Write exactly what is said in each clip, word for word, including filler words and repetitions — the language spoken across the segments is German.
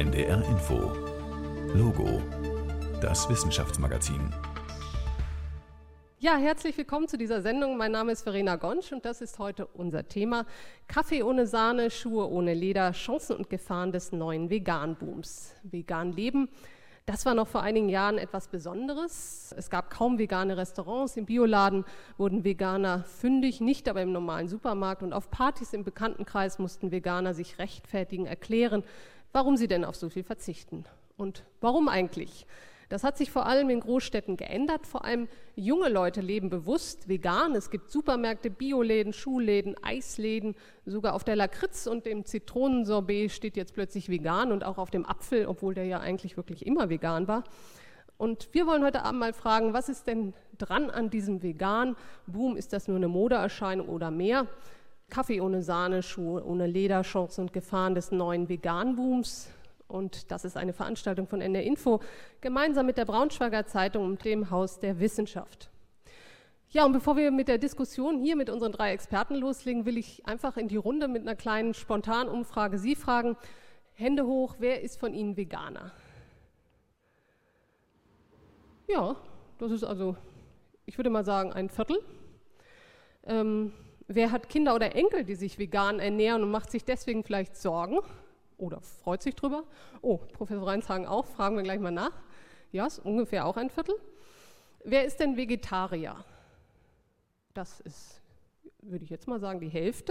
N D R Info. Logo, das Wissenschaftsmagazin. Ja, herzlich willkommen zu dieser Sendung. Mein Name ist Verena Gonsch und das ist heute unser Thema: Kaffee ohne Sahne, Schuhe ohne Leder, Chancen und Gefahren des neuen Vegan-Booms. Vegan leben, das war noch vor einigen Jahren etwas Besonderes. Es gab kaum vegane Restaurants. Im Bioladen wurden Veganer fündig, nicht aber im normalen Supermarkt. Und auf Partys im Bekanntenkreis mussten Veganer sich rechtfertigen, erklären, warum sie denn auf so viel verzichten. Und warum eigentlich? Das hat sich vor allem in Großstädten geändert. Vor allem junge Leute leben bewusst vegan. Es gibt Supermärkte, Bioläden, Schuhläden, Eisläden. Sogar auf der Lakritz und dem Zitronensorbet steht jetzt plötzlich vegan und auch auf dem Apfel, obwohl der ja eigentlich wirklich immer vegan war. Und wir wollen heute Abend mal fragen, was ist denn dran an diesem Vegan-Boom? Ist das nur eine Modeerscheinung oder mehr? Kaffee ohne Sahne, Schuhe ohne Leder, Chancen und Gefahren des neuen Vegan-Booms. Und das ist eine Veranstaltung von N D R Info, gemeinsam mit der Braunschweiger Zeitung und dem Haus der Wissenschaft. Ja, und bevor wir mit der Diskussion hier mit unseren drei Experten loslegen, will ich einfach in die Runde mit einer kleinen Spontanumfrage Sie fragen. Hände hoch, wer ist von Ihnen Veganer? Ja, das ist also, ich würde mal sagen, ein Viertel. Ähm, wer hat Kinder oder Enkel, die sich vegan ernähren und macht sich deswegen vielleicht Sorgen? Oder freut sich drüber? Oh, Professor Reinshagen auch, fragen wir gleich mal nach. Ja, ist ungefähr auch ein Viertel. Wer ist denn Vegetarier? Das ist, würde ich jetzt mal sagen, die Hälfte.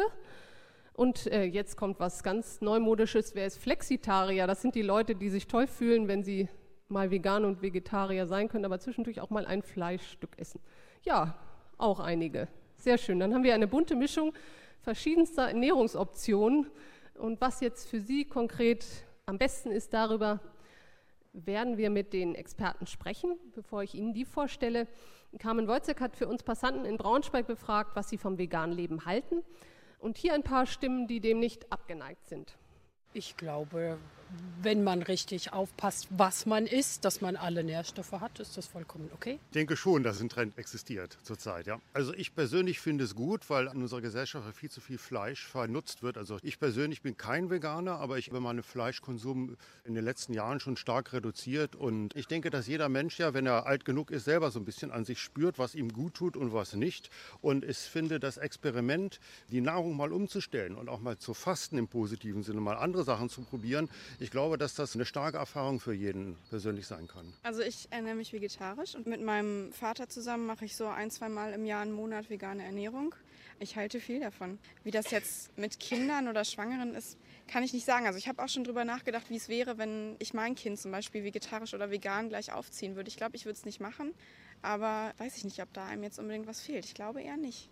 Und äh, jetzt kommt was ganz Neumodisches. Wer ist Flexitarier? Das sind die Leute, die sich toll fühlen, wenn sie mal vegan und Vegetarier sein können, aber zwischendurch auch mal ein Fleischstück essen. Ja, auch einige. Sehr schön. Dann haben wir eine bunte Mischung verschiedenster Ernährungsoptionen. Und was jetzt für Sie konkret am besten ist, darüber werden wir mit den Experten sprechen. Bevor ich Ihnen die vorstelle, Carmen Wojcik hat für uns Passanten in Braunschweig befragt, was sie vom veganen Leben halten. Und hier ein paar Stimmen, die dem nicht abgeneigt sind. Ich glaube, wenn man richtig aufpasst, was man isst, dass man alle Nährstoffe hat, ist das vollkommen okay. Ich denke schon, dass ein Trend existiert zurzeit. Ja. Also ich persönlich finde es gut, weil in unserer Gesellschaft viel zu viel Fleisch vernutzt wird. Also ich persönlich bin kein Veganer, aber ich habe meinen Fleischkonsum in den letzten Jahren schon stark reduziert. Und ich denke, dass jeder Mensch ja, wenn er alt genug ist, selber so ein bisschen an sich spürt, was ihm gut tut und was nicht. Und ich finde das Experiment, die Nahrung mal umzustellen und auch mal zu fasten im positiven Sinne, mal andere Sachen zu probieren. Ich glaube, dass das eine starke Erfahrung für jeden persönlich sein kann. Also ich ernähre mich vegetarisch und mit meinem Vater zusammen mache ich so ein, zwei Mal im Jahr einen Monat vegane Ernährung. Ich halte viel davon. Wie das jetzt mit Kindern oder Schwangeren ist, kann ich nicht sagen. Also ich habe auch schon drüber nachgedacht, wie es wäre, wenn ich mein Kind zum Beispiel vegetarisch oder vegan gleich aufziehen würde. Ich glaube, ich würde es nicht machen, aber weiß ich nicht, ob da einem jetzt unbedingt was fehlt. Ich glaube eher nicht.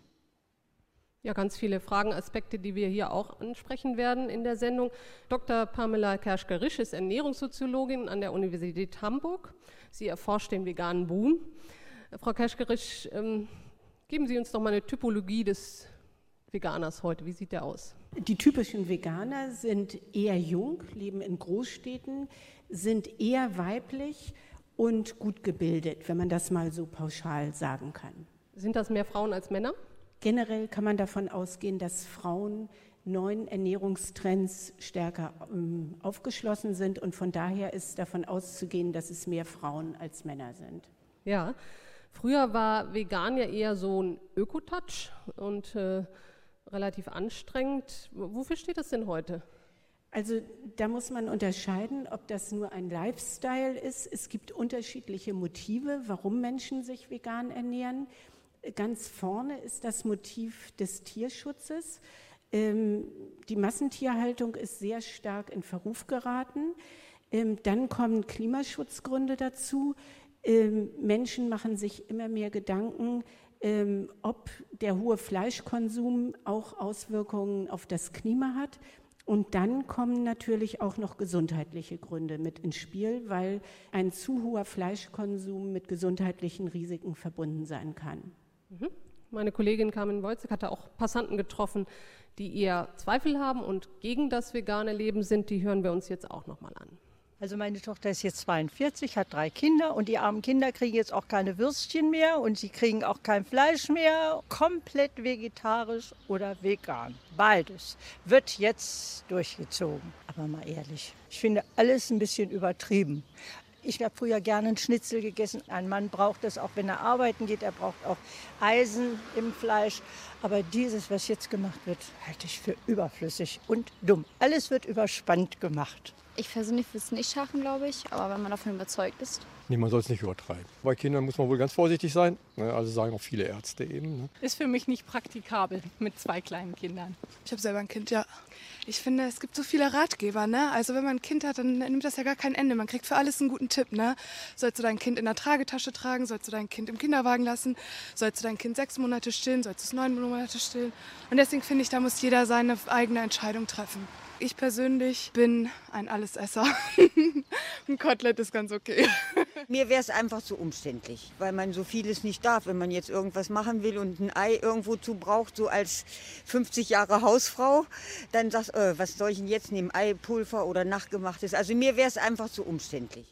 Ja, ganz viele Fragen, Aspekte, die wir hier auch ansprechen werden in der Sendung. Doktor Pamela Kerschke-Risch ist Ernährungssoziologin an der Universität Hamburg. Sie erforscht den veganen Boom. Frau Kerschke-Risch, ähm, geben Sie uns doch mal eine Typologie des Veganers heute. Wie sieht der aus? Die typischen Veganer sind eher jung, leben in Großstädten, sind eher weiblich und gut gebildet, wenn man das mal so pauschal sagen kann. Sind das mehr Frauen als Männer? Generell kann man davon ausgehen, dass Frauen neuen Ernährungstrends stärker ähm, aufgeschlossen sind und von daher ist davon auszugehen, dass es mehr Frauen als Männer sind. Ja, früher war vegan ja eher so ein Ökotouch und äh, relativ anstrengend. Wofür steht das denn heute? Also da muss man unterscheiden, ob das nur ein Lifestyle ist. Es gibt unterschiedliche Motive, warum Menschen sich vegan ernähren. Ganz vorne ist das Motiv des Tierschutzes. Ähm, die Massentierhaltung ist sehr stark in Verruf geraten. Ähm, dann kommen Klimaschutzgründe dazu. Ähm, Menschen machen sich immer mehr Gedanken, ähm, ob der hohe Fleischkonsum auch Auswirkungen auf das Klima hat. Und dann kommen natürlich auch noch gesundheitliche Gründe mit ins Spiel, weil ein zu hoher Fleischkonsum mit gesundheitlichen Risiken verbunden sein kann. Meine Kollegin Carmen Wojcik hatte auch Passanten getroffen, die eher Zweifel haben und gegen das vegane Leben sind. Die hören wir uns jetzt auch nochmal an. Also meine Tochter ist jetzt zweiundvierzig, hat drei Kinder und die armen Kinder kriegen jetzt auch keine Würstchen mehr und sie kriegen auch kein Fleisch mehr. Komplett vegetarisch oder vegan. Beides wird jetzt durchgezogen. Aber mal ehrlich, ich finde alles ein bisschen übertrieben. Ich habe früher gerne einen Schnitzel gegessen. Ein Mann braucht das auch, wenn er arbeiten geht. Er braucht auch Eisen im Fleisch. Aber dieses, was jetzt gemacht wird, halte ich für überflüssig und dumm. Alles wird überspannt gemacht. Ich persönlich würde es nicht schaffen, glaube ich, aber wenn man davon überzeugt ist. Nee, man soll es nicht übertreiben. Bei Kindern muss man wohl ganz vorsichtig sein, also sagen auch viele Ärzte eben. Ist für mich nicht praktikabel mit zwei kleinen Kindern. Ich habe selber ein Kind, ja. Ich finde, es gibt so viele Ratgeber, ne? Also wenn man ein Kind hat, dann nimmt das ja gar kein Ende. Man kriegt für alles einen guten Tipp, ne? Sollst du dein Kind in der Tragetasche tragen? Sollst du dein Kind im Kinderwagen lassen? Sollst du dein Kind sechs Monate stillen? Sollst du es neun Monate stillen? Und deswegen finde ich, da muss jeder seine eigene Entscheidung treffen. Ich persönlich bin ein Allesesser. Ein Kotelett ist ganz okay. Mir wäre es einfach zu umständlich, weil man so vieles nicht darf. Wenn man jetzt irgendwas machen will und ein Ei irgendwo zu braucht, so als fünfzig Jahre Hausfrau, dann sagst du, äh, was soll ich denn jetzt nehmen, Eipulver oder nachgemachtes? Also mir wäre es einfach zu umständlich.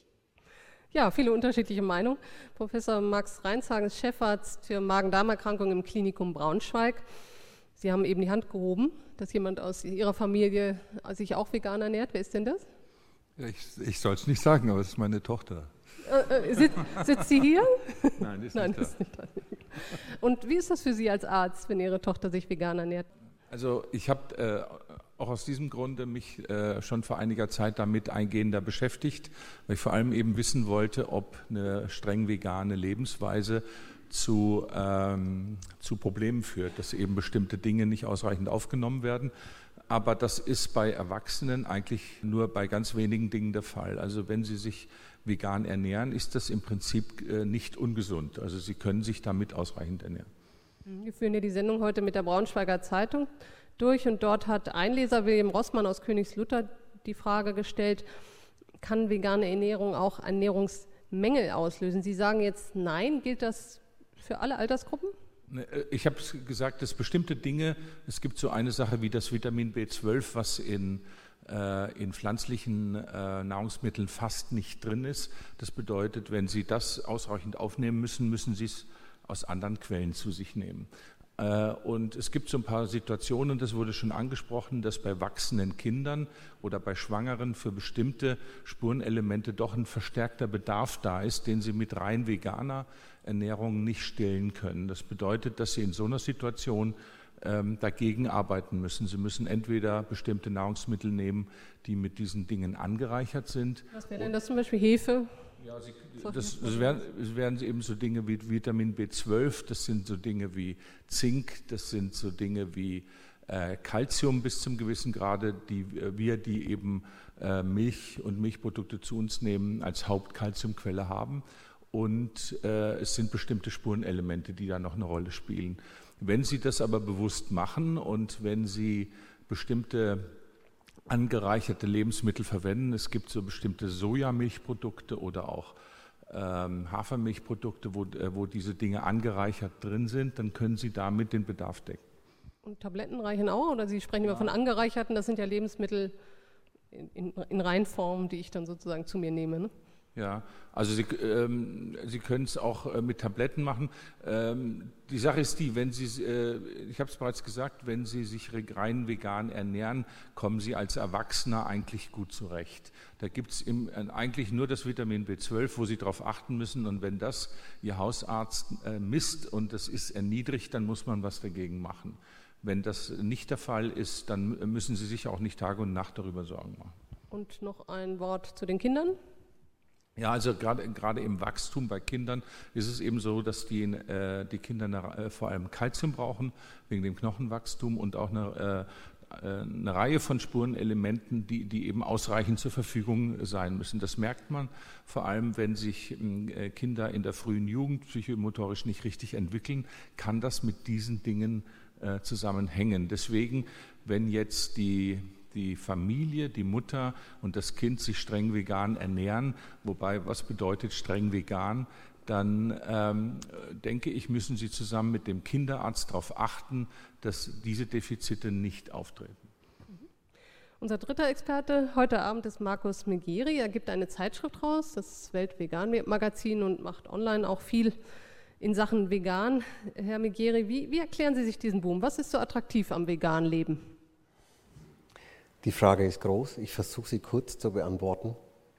Ja, viele unterschiedliche Meinungen. Professor Max Reinshagen ist Chefarzt für Magen-Darm-Erkrankungen im Klinikum Braunschweig. Sie haben eben die Hand gehoben, dass jemand aus Ihrer Familie sich auch vegan ernährt. Wer ist denn das? Ich, ich soll es nicht sagen, aber es ist meine Tochter. Äh, sitzt, sitzt sie hier? Nein, ist Nein, nicht, ist nicht da. Und wie ist das für Sie als Arzt, wenn Ihre Tochter sich vegan ernährt? Also ich habe äh, auch aus diesem Grunde mich äh, schon vor einiger Zeit damit eingehender beschäftigt, weil ich vor allem eben wissen wollte, ob eine streng vegane Lebensweise zu, ähm, zu Problemen führt, dass eben bestimmte Dinge nicht ausreichend aufgenommen werden. Aber das ist bei Erwachsenen eigentlich nur bei ganz wenigen Dingen der Fall. Also wenn sie sich vegan ernähren, ist das im Prinzip äh, nicht ungesund. Also sie können sich damit ausreichend ernähren. Wir führen ja die Sendung heute mit der Braunschweiger Zeitung durch und dort hat ein Leser, William Rossmann aus Königslutter, die Frage gestellt, kann vegane Ernährung auch Ernährungsmängel auslösen? Sie sagen jetzt nein, gilt das für alle Altersgruppen? Ich habe gesagt, dass bestimmte Dinge, es gibt so eine Sache wie das Vitamin B zwölf, was in, äh, in pflanzlichen äh, Nahrungsmitteln fast nicht drin ist. Das bedeutet, wenn Sie das ausreichend aufnehmen müssen, müssen Sie es aus anderen Quellen zu sich nehmen. Äh, und es gibt so ein paar Situationen, das wurde schon angesprochen, dass bei wachsenden Kindern oder bei Schwangeren für bestimmte Spurenelemente doch ein verstärkter Bedarf da ist, den sie mit rein veganer Ernährung nicht stillen können. Das bedeutet, dass sie in so einer Situation ähm, dagegen arbeiten müssen. Sie müssen entweder bestimmte Nahrungsmittel nehmen, die mit diesen Dingen angereichert sind. Was wäre denn das zum Beispiel? Hefe? Ja, sie, das, das, wären, das wären eben so Dinge wie Vitamin B zwölf, das sind so Dinge wie Zink, das sind so Dinge wie äh, Calcium bis zum gewissen Grade, die wir, die eben äh, Milch und Milchprodukte zu uns nehmen, als Hauptkalziumquelle haben. Und äh, es sind bestimmte Spurenelemente, die da noch eine Rolle spielen. Wenn Sie das aber bewusst machen und wenn Sie bestimmte angereicherte Lebensmittel verwenden, es gibt so bestimmte Sojamilchprodukte oder auch ähm, Hafermilchprodukte, wo, äh, wo diese Dinge angereichert drin sind, dann können Sie damit den Bedarf decken. Und Tabletten reichen auch? Oder Sie sprechen ja. immer von angereicherten, das sind ja Lebensmittel in, in, in Reinform, die ich dann sozusagen zu mir nehme, ne? Ja, also Sie, ähm, Sie können es auch äh, mit Tabletten machen. Ähm, die Sache ist die, wenn Sie, äh, ich habe es bereits gesagt, wenn Sie sich rein vegan ernähren, kommen Sie als Erwachsener eigentlich gut zurecht. Da gibt es äh, eigentlich nur das Vitamin B zwölf, wo Sie darauf achten müssen. Und wenn das Ihr Hausarzt äh, misst und das ist erniedrigt, dann muss man was dagegen machen. Wenn das nicht der Fall ist, dann müssen Sie sich auch nicht Tag und Nacht darüber Sorgen machen. Und noch ein Wort zu den Kindern. Ja, also gerade, gerade im Wachstum bei Kindern ist es eben so, dass die, äh, die Kinder eine, äh, vor allem Kalzium brauchen, wegen dem Knochenwachstum und auch eine, äh, eine Reihe von Spurenelementen, die, die eben ausreichend zur Verfügung sein müssen. Das merkt man vor allem, wenn sich äh, Kinder in der frühen Jugend psychomotorisch nicht richtig entwickeln, kann das mit diesen Dingen äh, zusammenhängen. Deswegen, wenn jetzt die die Familie, die Mutter und das Kind sich streng vegan ernähren, wobei, was bedeutet streng vegan, dann ähm, denke ich, müssen Sie zusammen mit dem Kinderarzt darauf achten, dass diese Defizite nicht auftreten. Unser dritter Experte heute Abend ist Markus Megeri. Er gibt eine Zeitschrift raus, das Welt-Vegan-Magazin, und macht online auch viel in Sachen Vegan. Herr Megeri, wie, wie erklären Sie sich diesen Boom? Was ist so attraktiv am veganen Leben? Die Frage ist groß. Ich versuche sie kurz zu beantworten.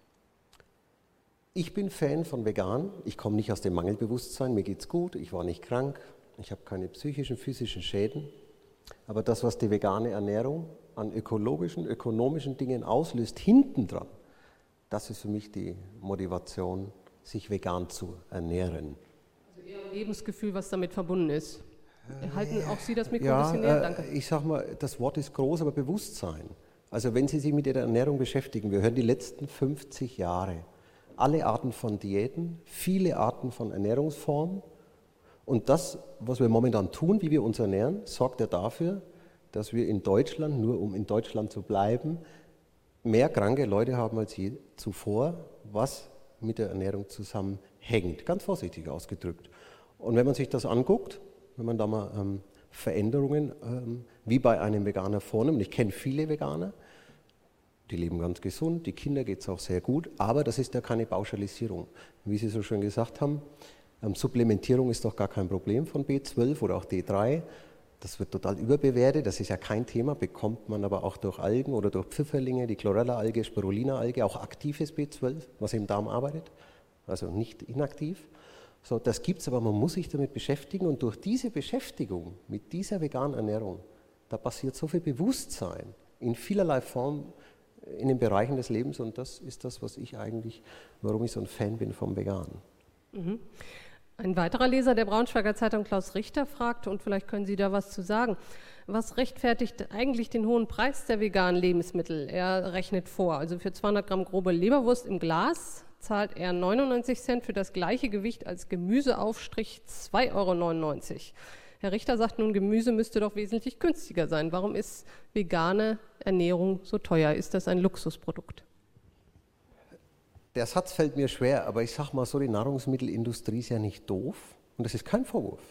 Ich bin Fan von vegan. Ich komme nicht aus dem Mangelbewusstsein. Mir geht's gut. Ich war nicht krank. Ich habe keine psychischen, physischen Schäden. Aber das, was die vegane Ernährung an ökologischen, ökonomischen Dingen auslöst, hinten dran, das ist für mich die Motivation, sich vegan zu ernähren. Also eher ein Lebensgefühl, was damit verbunden ist. Halten auch Sie das Mikro ja, ein bisschen näher? Äh, Danke. Ich sage mal, das Wort ist groß, aber Bewusstsein. Also wenn Sie sich mit Ihrer Ernährung beschäftigen, wir hören die letzten fünfzig Jahre alle Arten von Diäten, viele Arten von Ernährungsformen. Und das, was wir momentan tun, wie wir uns ernähren, sorgt ja dafür, dass wir in Deutschland, nur um in Deutschland zu bleiben, mehr kranke Leute haben als je zuvor, was mit der Ernährung zusammenhängt, ganz vorsichtig ausgedrückt. Und wenn man sich das anguckt, wenn man da mal ähm, Veränderungen ähm, wie bei einem Veganer vornimmt, ich kenne viele Veganer, die leben ganz gesund, die Kinder geht es auch sehr gut, aber das ist ja keine Pauschalisierung. Wie Sie so schön gesagt haben, ähm, Supplementierung ist doch gar kein Problem von B zwölf oder auch D drei. Das wird total überbewertet, das ist ja kein Thema, bekommt man aber auch durch Algen oder durch Pfifferlinge, die Chlorella-Alge, Spirulina-Alge, auch aktives B zwölf, was im Darm arbeitet, also nicht inaktiv. So, das gibt es, aber man muss sich damit beschäftigen, und durch diese Beschäftigung mit dieser veganen Ernährung, da passiert so viel Bewusstsein in vielerlei Form in den Bereichen des Lebens, und das ist das, was ich eigentlich, warum ich so ein Fan bin vom Veganen. Mhm. Ein weiterer Leser der Braunschweiger Zeitung, Klaus Richter, fragt, und vielleicht können Sie da was zu sagen: Was rechtfertigt eigentlich den hohen Preis der veganen Lebensmittel? Er rechnet vor, also für zweihundert Gramm grobe Leberwurst im Glas zahlt er neunundneunzig Cent, für das gleiche Gewicht als Gemüseaufstrich zwei Euro neunundneunzig. Herr Richter sagt nun, Gemüse müsste doch wesentlich günstiger sein. Warum ist vegane Ernährung so teuer? Ist das ein Luxusprodukt? Der Satz fällt mir schwer, aber ich sage mal so, die Nahrungsmittelindustrie ist ja nicht doof, und das ist kein Vorwurf.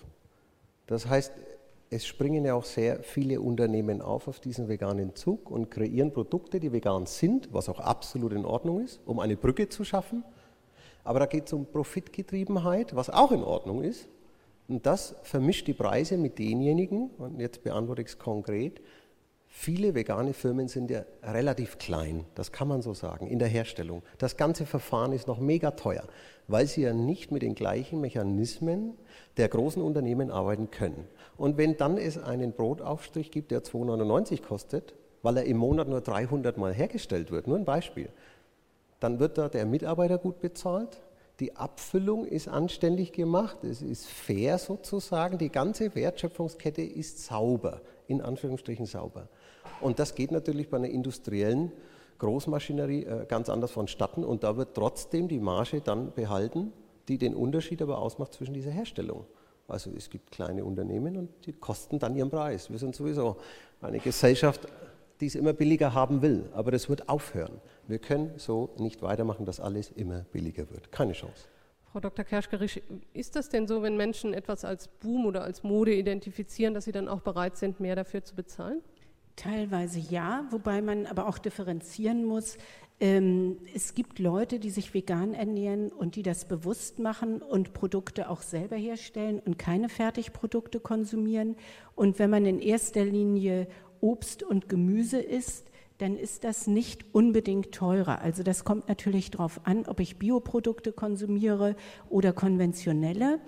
Das heißt, es springen ja auch sehr viele Unternehmen auf auf diesen veganen Zug und kreieren Produkte, die vegan sind, was auch absolut in Ordnung ist, um eine Brücke zu schaffen. Aber da geht es um Profitgetriebenheit, was auch in Ordnung ist. Und das vermischt die Preise mit denjenigen, und jetzt beantworte ich es konkret, viele vegane Firmen sind ja relativ klein, das kann man so sagen, in der Herstellung. Das ganze Verfahren ist noch mega teuer, weil sie ja nicht mit den gleichen Mechanismen der großen Unternehmen arbeiten können. Und wenn dann es einen Brotaufstrich gibt, der zwei Euro neunundneunzig kostet, weil er im Monat nur dreihundert Mal hergestellt wird, nur ein Beispiel, dann wird da der Mitarbeiter gut bezahlt, die Abfüllung ist anständig gemacht, es ist fair sozusagen, die ganze Wertschöpfungskette ist sauber, in Anführungsstrichen sauber. Und das geht natürlich bei einer industriellen Großmaschinerie äh, ganz anders vonstatten, und da wird trotzdem die Marge dann behalten, die den Unterschied aber ausmacht zwischen dieser Herstellung. Also es gibt kleine Unternehmen und die kosten dann ihren Preis. Wir sind sowieso eine Gesellschaft, die es immer billiger haben will, aber das wird aufhören. Wir können so nicht weitermachen, dass alles immer billiger wird. Keine Chance. Frau Doktor Kerschgerisch, ist das denn so, wenn Menschen etwas als Boom oder als Mode identifizieren, dass sie dann auch bereit sind, mehr dafür zu bezahlen? Teilweise ja, wobei man aber auch differenzieren muss. Ähm, es gibt Leute, die sich vegan ernähren und die das bewusst machen und Produkte auch selber herstellen und keine Fertigprodukte konsumieren. Und wenn man in erster Linie Obst und Gemüse isst, dann ist das nicht unbedingt teurer. Also das kommt natürlich darauf an, ob ich Bioprodukte konsumiere oder konventionelle.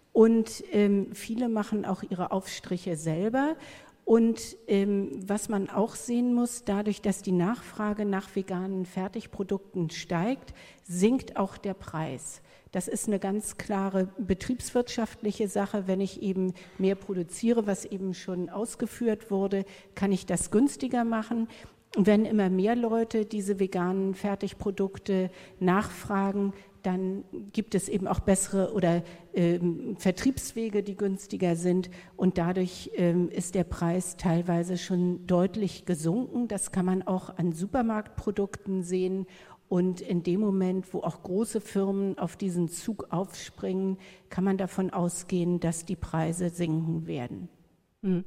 Und ähm, viele machen auch ihre Aufstriche selber. Und ähm, was man auch sehen muss, dadurch, dass die Nachfrage nach veganen Fertigprodukten steigt, sinkt auch der Preis. Das ist eine ganz klare betriebswirtschaftliche Sache. Wenn ich eben mehr produziere, was eben schon ausgeführt wurde, kann ich das günstiger machen. Wenn immer mehr Leute diese veganen Fertigprodukte nachfragen, dann gibt es eben auch bessere oder ähm, Vertriebswege, die günstiger sind, und dadurch ähm, ist der Preis teilweise schon deutlich gesunken. Das kann man auch an Supermarktprodukten sehen, und in dem Moment, wo auch große Firmen auf diesen Zug aufspringen, kann man davon ausgehen, dass die Preise sinken werden. Mhm.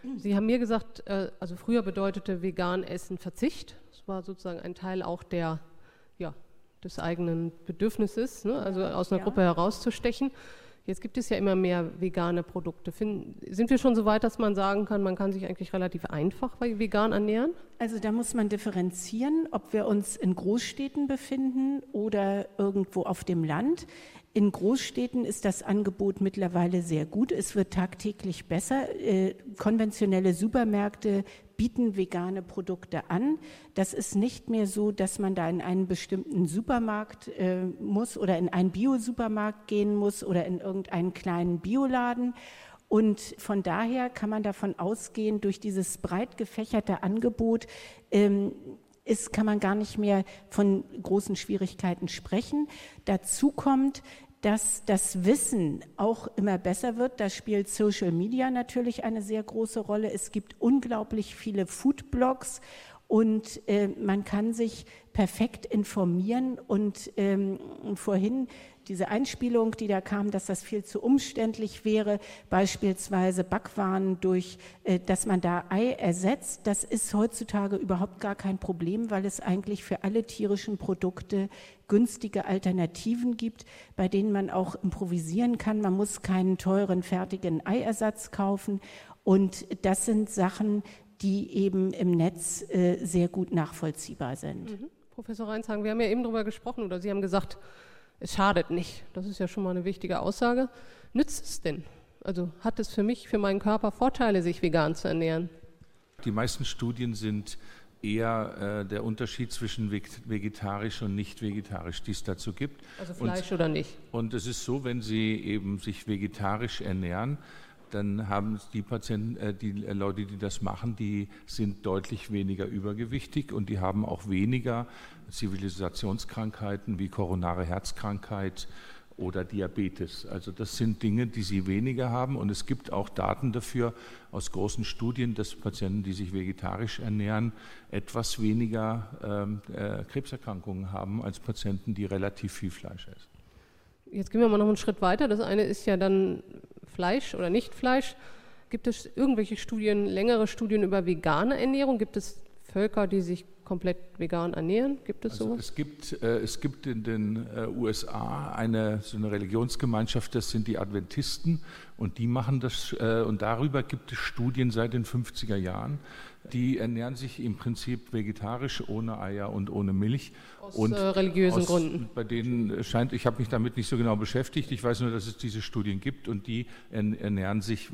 Sie haben mir gesagt, also früher bedeutete vegan Essen Verzicht. Das war sozusagen ein Teil auch der, ja, des eigenen Bedürfnisses, ne? Also aus einer ja. Gruppe herauszustechen. Jetzt gibt es ja immer mehr vegane Produkte. Find, sind wir schon so weit, dass man sagen kann, man kann sich eigentlich relativ einfach vegan ernähren? Also da muss man differenzieren, ob wir uns in Großstädten befinden oder irgendwo auf dem Land. In Großstädten ist das Angebot mittlerweile sehr gut. Es wird tagtäglich besser. Äh, konventionelle Supermärkte bieten vegane Produkte an. Das ist nicht mehr so, dass man da in einen bestimmten Supermarkt äh, muss oder in einen Bio-Supermarkt gehen muss oder in irgendeinen kleinen Bioladen. Und von daher kann man davon ausgehen, durch dieses breit gefächerte Angebot ähm, ist, kann man gar nicht mehr von großen Schwierigkeiten sprechen. Dazu kommt, dass das Wissen auch immer besser wird. Da spielt Social Media natürlich eine sehr große Rolle. Es gibt unglaublich viele Foodblogs und äh, man kann sich perfekt informieren. Und ähm, vorhin diese Einspielung, die da kam, dass das viel zu umständlich wäre, beispielsweise Backwaren durch, äh, dass man da Ei ersetzt, das ist heutzutage überhaupt gar kein Problem, weil es eigentlich für alle tierischen Produkte günstige Alternativen gibt, bei denen man auch improvisieren kann. Man muss keinen teuren, fertigen Eiersatz kaufen. Und das sind Sachen, die eben im Netz äh, sehr gut nachvollziehbar sind. Mhm. Professor Reinshagen, wir haben ja eben darüber gesprochen, oder Sie haben gesagt, es schadet nicht. Das ist ja schon mal eine wichtige Aussage. Nützt es denn? Also hat es für mich, für meinen Körper Vorteile, sich vegan zu ernähren? Die meisten Studien sind eher äh, der Unterschied zwischen vegetarisch und nicht vegetarisch, die es dazu gibt. Also Fleisch und, oder nicht? Und es ist so, wenn Sie eben sich vegetarisch ernähren, dann haben die Patienten, äh, die Leute, die das machen, die sind deutlich weniger übergewichtig und die haben auch weniger Zivilisationskrankheiten wie koronare Herzkrankheit oder Diabetes. Also das sind Dinge, die sie weniger haben und es gibt auch Daten dafür aus großen Studien, dass Patienten, die sich vegetarisch ernähren, etwas weniger ähm, äh, Krebserkrankungen haben als Patienten, die relativ viel Fleisch essen. Jetzt gehen wir mal noch einen Schritt weiter. Das eine ist ja dann Fleisch oder nicht Fleisch. Gibt es irgendwelche Studien, längere Studien über vegane Ernährung? Gibt es Völker, die sich komplett vegan ernähren? Gibt es also sowas? Es gibt, äh, es gibt in den äh, U S A eine, so eine Religionsgemeinschaft, das sind die Adventisten und die machen das, äh, und darüber gibt es Studien seit den fünfziger Jahren. Die ernähren sich im Prinzip vegetarisch, ohne Eier und ohne Milch. Aus und äh, religiösen aus, Gründen. Bei denen scheint, ich habe mich damit nicht so genau beschäftigt, ich weiß nur, dass es diese Studien gibt und die ernähren sich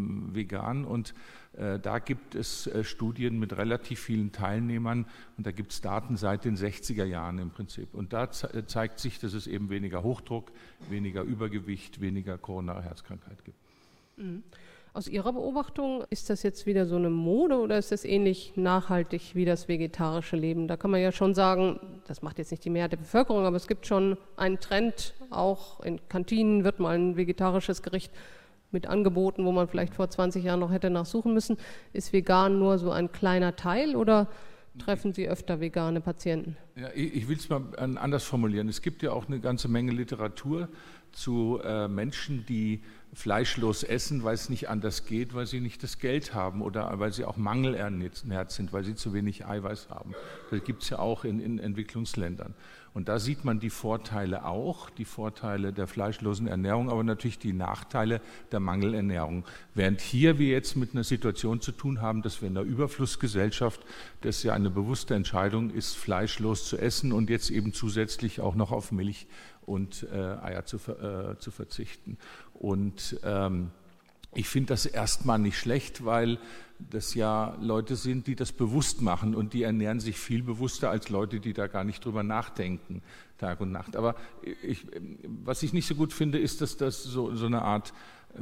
vegan und äh, da gibt es äh, Studien mit relativ vielen Teilnehmern und da gibt es Daten seit den sechziger Jahren im Prinzip. Und da ze- zeigt sich, dass es eben weniger Hochdruck, weniger Übergewicht, weniger koronare Herzkrankheit gibt. Mhm. Aus Ihrer Beobachtung, ist das jetzt wieder so eine Mode oder ist das ähnlich nachhaltig wie das vegetarische Leben? Da kann man ja schon sagen, das macht jetzt nicht die Mehrheit der Bevölkerung, aber es gibt schon einen Trend, auch in Kantinen wird mal ein vegetarisches Gericht mit angeboten, wo man vielleicht vor zwanzig Jahren noch hätte nachsuchen müssen. Ist vegan nur so ein kleiner Teil oder treffen Sie öfter vegane Patienten? Ja, ich ich will es mal anders formulieren. Es gibt ja auch eine ganze Menge Literatur zu äh, Menschen, die fleischlos essen, weil es nicht anders geht, weil sie nicht das Geld haben oder weil sie auch mangelernährt sind, weil sie zu wenig Eiweiß haben. Das gibt es ja auch in, in Entwicklungsländern. Und da sieht man die Vorteile auch, die Vorteile der fleischlosen Ernährung, aber natürlich die Nachteile der Mangelernährung. Während hier wir jetzt mit einer Situation zu tun haben, dass wir in einer Überflussgesellschaft, das ja eine bewusste Entscheidung ist, fleischlos zu essen und jetzt eben zusätzlich auch noch auf Milch und äh, Eier zu, äh, zu verzichten. Und ähm, ich finde das erstmal nicht schlecht, weil das ja Leute sind, die das bewusst machen und die ernähren sich viel bewusster als Leute, die da gar nicht drüber nachdenken, Tag und Nacht. Aber ich, was ich nicht so gut finde, ist, dass das so, so eine Art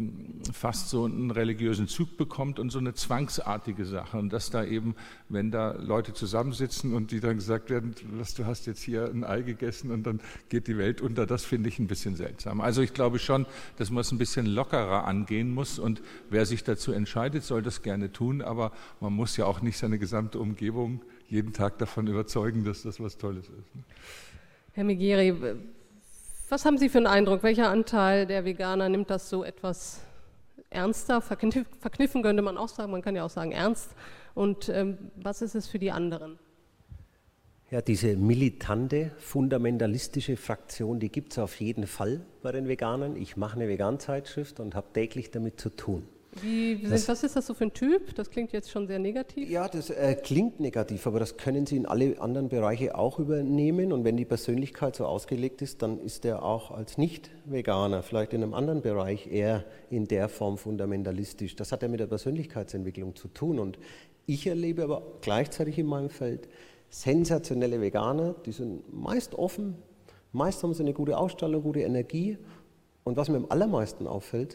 fast so einen religiösen Zug bekommt und so eine zwangsartige Sache. Und dass da eben, wenn da Leute zusammensitzen und die dann gesagt werden, was, du hast jetzt hier ein Ei gegessen und dann geht die Welt unter, das finde ich ein bisschen seltsam. Also ich glaube schon, dass man es ein bisschen lockerer angehen muss und wer sich dazu entscheidet, soll das gerne tun, aber man muss ja auch nicht seine gesamte Umgebung jeden Tag davon überzeugen, dass das was Tolles ist. Herr Megeri, was haben Sie für einen Eindruck? Welcher Anteil der Veganer nimmt das so etwas ernster, verkniff, verkniffen könnte man auch sagen, man kann ja auch sagen ernst. Und ähm, was ist es für die anderen? Ja, diese militante, fundamentalistische Fraktion, die gibt es auf jeden Fall bei den Veganern. Ich mache eine Vegan-Zeitschrift und habe täglich damit zu tun. Wie, das, was ist das so für ein Typ? Das klingt jetzt schon sehr negativ. Ja, das äh, klingt negativ, aber das können Sie in alle anderen Bereiche auch übernehmen. Und wenn die Persönlichkeit so ausgelegt ist, dann ist er auch als Nicht-Veganer vielleicht in einem anderen Bereich eher in der Form fundamentalistisch. Das hat ja mit der Persönlichkeitsentwicklung zu tun. Und ich erlebe aber gleichzeitig in meinem Feld sensationelle Veganer, die sind meist offen, meist haben sie eine gute Ausstrahlung, gute Energie. Und was mir am allermeisten auffällt,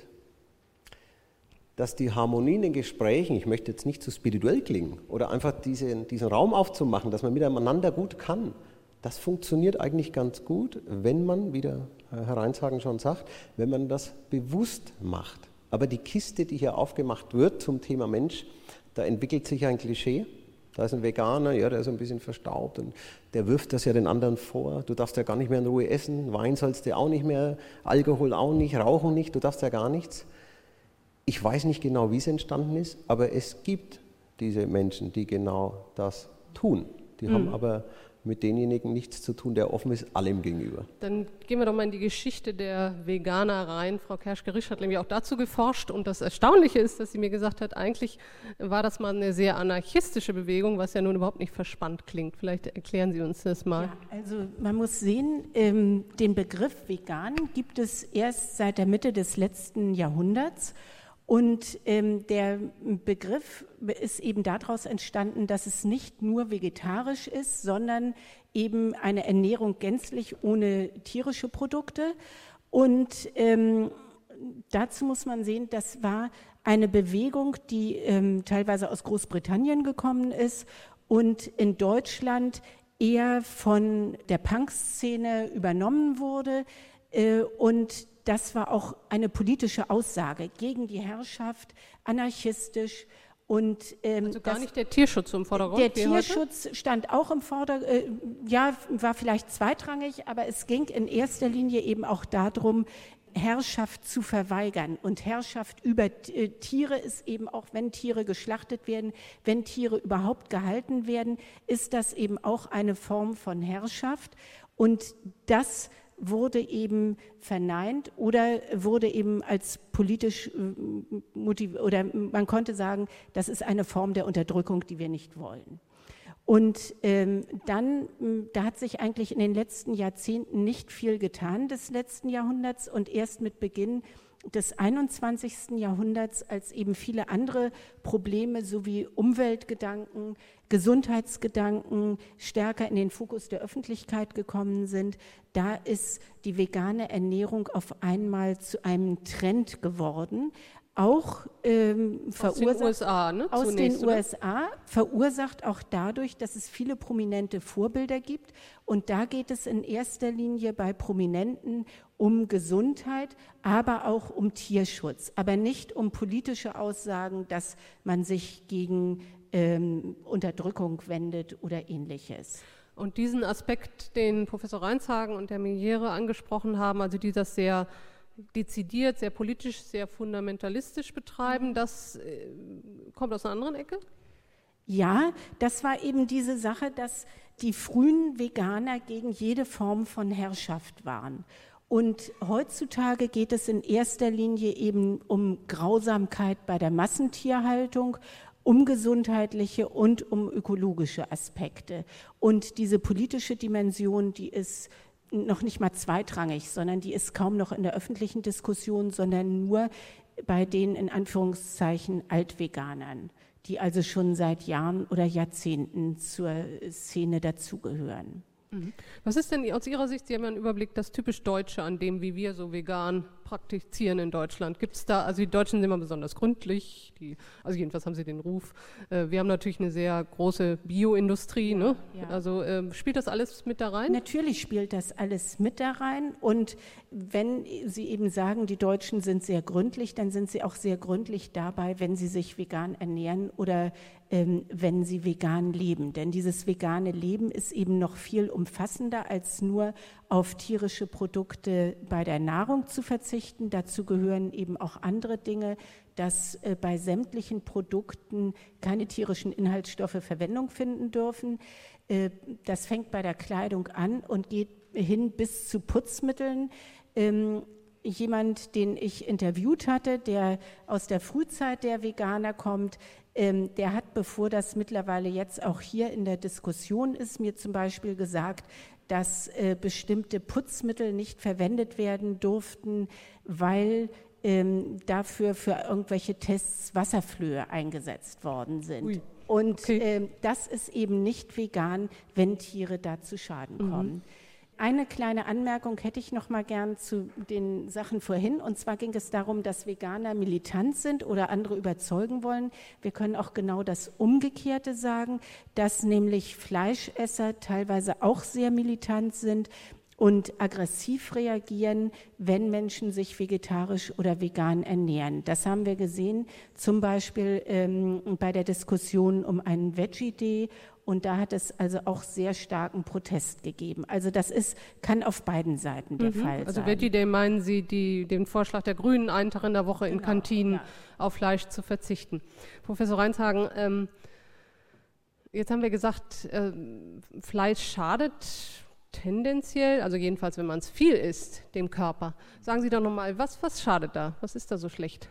dass die Harmonie in den Gesprächen, ich möchte jetzt nicht zu spirituell klingen, oder einfach diesen, diesen Raum aufzumachen, dass man miteinander gut kann, das funktioniert eigentlich ganz gut, wenn man, wie der Herr Reinshagen schon sagt, wenn man das bewusst macht. Aber die Kiste, die hier aufgemacht wird zum Thema Mensch, da entwickelt sich ein Klischee. Da ist ein Veganer, ja, der ist ein bisschen verstaubt und der wirft das ja den anderen vor. Du darfst ja gar nicht mehr in Ruhe essen, Wein sollst du auch nicht mehr, Alkohol auch nicht, Rauchen nicht, du darfst ja gar nichts. Ich weiß nicht genau, wie es entstanden ist, aber es gibt diese Menschen, die genau das tun. Die mhm. haben aber mit denjenigen nichts zu tun, der offen ist allem gegenüber. Dann gehen wir doch mal in die Geschichte der Veganer rein. Frau Kerschke-Risch hat nämlich auch dazu geforscht und das Erstaunliche ist, dass sie mir gesagt hat, eigentlich war das mal eine sehr anarchistische Bewegung, was ja nun überhaupt nicht verspannt klingt. Vielleicht erklären Sie uns das mal. Ja, also man muss sehen, ähm, den Begriff vegan gibt es erst seit der Mitte des letzten Jahrhunderts. Und ähm, der Begriff ist eben daraus entstanden, dass es nicht nur vegetarisch ist, sondern eben eine Ernährung gänzlich ohne tierische Produkte. Und ähm, dazu muss man sehen, das war eine Bewegung, die ähm, teilweise aus Großbritannien gekommen ist und in Deutschland eher von der Punk-Szene übernommen wurde äh, und das war auch eine politische Aussage gegen die Herrschaft, anarchistisch. Und, ähm, also gar das, nicht der Tierschutz im Vordergrund? Der Tierschutz heute? stand auch im Vordergrund, äh, ja, war vielleicht zweitrangig, aber es ging in erster Linie eben auch darum, Herrschaft zu verweigern. Und Herrschaft über äh, Tiere ist eben auch, wenn Tiere geschlachtet werden, wenn Tiere überhaupt gehalten werden, ist das eben auch eine Form von Herrschaft. Und das wurde eben verneint oder wurde eben als politisch motiviert, oder man konnte sagen, das ist eine Form der Unterdrückung, die wir nicht wollen. Und ähm, dann, da hat sich eigentlich in den letzten Jahrzehnten nicht viel getan des letzten Jahrhunderts und erst mit Beginn des einundzwanzigsten Jahrhunderts, als eben viele andere Probleme sowie Umweltgedanken, Gesundheitsgedanken stärker in den Fokus der Öffentlichkeit gekommen sind, da ist die vegane Ernährung auf einmal zu einem Trend geworden. Auch ähm, verursacht, aus den U S A, ne? aus Zunächst, den U S A, verursacht auch dadurch, dass es viele prominente Vorbilder gibt. Und da geht es in erster Linie bei Prominenten um Gesundheit, aber auch um Tierschutz, aber nicht um politische Aussagen, dass man sich gegen ähm, Unterdrückung wendet oder Ähnliches. Und diesen Aspekt, den Professor Reinshagen und Herr Miniere angesprochen haben, also die das sehr dezidiert, sehr politisch, sehr fundamentalistisch betreiben, das äh, kommt aus einer anderen Ecke? Ja, das war eben diese Sache, dass die frühen Veganer gegen jede Form von Herrschaft waren. Und heutzutage geht es in erster Linie eben um Grausamkeit bei der Massentierhaltung, um gesundheitliche und um ökologische Aspekte. Und diese politische Dimension, die ist noch nicht mal zweitrangig, sondern die ist kaum noch in der öffentlichen Diskussion, sondern nur bei den in Anführungszeichen Altveganern, die also schon seit Jahren oder Jahrzehnten zur Szene dazugehören. Was ist denn aus Ihrer Sicht, Sie haben ja einen Überblick, das typisch Deutsche an dem, wie wir so vegan praktizieren in Deutschland? Gibt es da, also die Deutschen sind immer besonders gründlich, die, also jedenfalls haben sie den Ruf. Äh, wir haben natürlich eine sehr große Bioindustrie, ja, ne? Ja. Also äh, spielt das alles mit da rein? Natürlich spielt das alles mit da rein und wenn Sie eben sagen, die Deutschen sind sehr gründlich, dann sind sie auch sehr gründlich dabei, wenn sie sich vegan ernähren oder ähm, wenn sie vegan leben. Denn dieses vegane Leben ist eben noch viel umfassender, als nur auf tierische Produkte bei der Nahrung zu verzichten. Dazu gehören eben auch andere Dinge, dass äh, bei sämtlichen Produkten keine tierischen Inhaltsstoffe Verwendung finden dürfen. Äh, das fängt bei der Kleidung an und geht hin bis zu Putzmitteln. Ähm, jemand, den ich interviewt hatte, der aus der Frühzeit der Veganer kommt, ähm, der hat, bevor das mittlerweile jetzt auch hier in der Diskussion ist, mir zum Beispiel gesagt, dass äh, bestimmte Putzmittel nicht verwendet werden durften, weil ähm, dafür für irgendwelche Tests Wasserflöhe eingesetzt worden sind. Ui. Und okay. ähm, das ist eben nicht vegan, wenn Tiere da zu Schaden kommen. Mhm. Eine kleine Anmerkung hätte ich noch mal gern zu den Sachen vorhin. Und zwar ging es darum, dass Veganer militant sind oder andere überzeugen wollen. Wir können auch genau das Umgekehrte sagen, dass nämlich Fleischesser teilweise auch sehr militant sind und aggressiv reagieren, wenn Menschen sich vegetarisch oder vegan ernähren. Das haben wir gesehen, zum Beispiel ähm, bei der Diskussion um einen Veggie Day. Und da hat es also auch sehr starken Protest gegeben. Also das ist, kann auf beiden Seiten der mhm. Fall sein. Also Veggie Day meinen Sie die, den Vorschlag der Grünen, einen Tag in der Woche genau, in Kantinen ja. auf Fleisch zu verzichten. Professor Reinshagen, ähm, jetzt haben wir gesagt, äh, Fleisch schadet tendenziell, also jedenfalls, wenn man es viel isst, dem Körper. Sagen Sie doch nochmal, was, was schadet da? Was ist da so schlecht?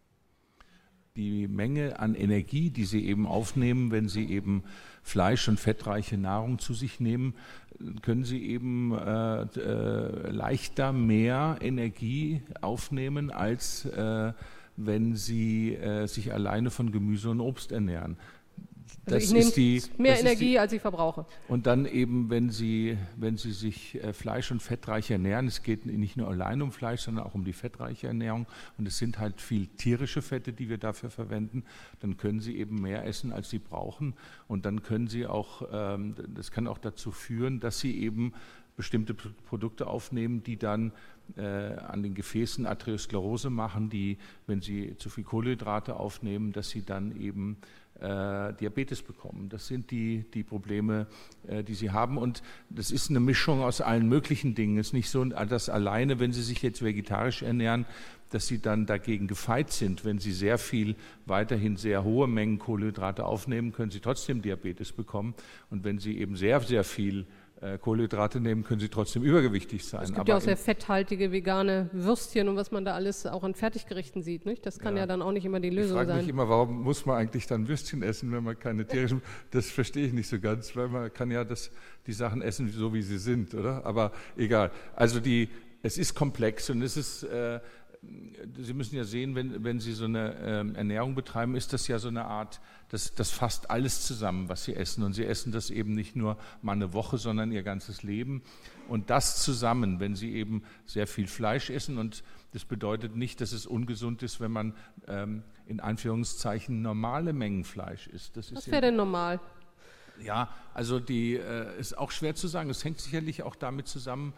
Die Menge an Energie, die Sie eben aufnehmen, wenn Sie eben Fleisch- und fettreiche Nahrung zu sich nehmen, können Sie eben äh, äh, leichter mehr Energie aufnehmen, als äh, wenn Sie äh, sich alleine von Gemüse und Obst ernähren. Also ich nehme mehr Energie, die, als ich verbrauche. Und dann eben, wenn Sie, wenn Sie sich äh, fleisch- und fettreich ernähren, es geht nicht nur allein um Fleisch, sondern auch um die fettreiche Ernährung, und es sind halt viel tierische Fette, die wir dafür verwenden, dann können Sie eben mehr essen, als Sie brauchen. Und dann können Sie auch, ähm, das kann auch dazu führen, dass Sie eben bestimmte Produkte aufnehmen, die dann äh, an den Gefäßen Arteriosklerose machen, die, wenn Sie zu viel Kohlenhydrate aufnehmen, dass Sie dann eben Äh, Diabetes bekommen. Das sind die, die Probleme, äh, die sie haben. Und das ist eine Mischung aus allen möglichen Dingen. Es ist nicht so, dass alleine, wenn sie sich jetzt vegetarisch ernähren, dass sie dann dagegen gefeit sind. Wenn sie sehr viel, weiterhin sehr hohe Mengen Kohlenhydrate aufnehmen, können sie trotzdem Diabetes bekommen. Und wenn sie eben sehr, sehr viel Kohlenhydrate nehmen, können sie trotzdem übergewichtig sein. Es gibt Aber ja auch sehr fetthaltige vegane Würstchen und was man da alles auch an Fertiggerichten sieht. Nicht? Das kann ja. ja dann auch nicht immer die Lösung sein. Ich frage mich immer, warum muss man eigentlich dann Würstchen essen, wenn man keine tierischen... Das verstehe ich nicht so ganz, weil man kann ja das, die Sachen essen, so wie sie sind, oder? Aber egal. Also die, es ist komplex und es ist... Äh, Sie müssen ja sehen, wenn, wenn Sie so eine ähm, Ernährung betreiben, ist das ja so eine Art, das, das fasst alles zusammen, was Sie essen. Und Sie essen das eben nicht nur mal eine Woche, sondern Ihr ganzes Leben. Und das zusammen, wenn Sie eben sehr viel Fleisch essen, und das bedeutet nicht, dass es ungesund ist, wenn man ähm, in Anführungszeichen normale Mengen Fleisch isst. Das was wäre denn normal? Ja, also die äh, ist auch schwer zu sagen. Es hängt sicherlich auch damit zusammen,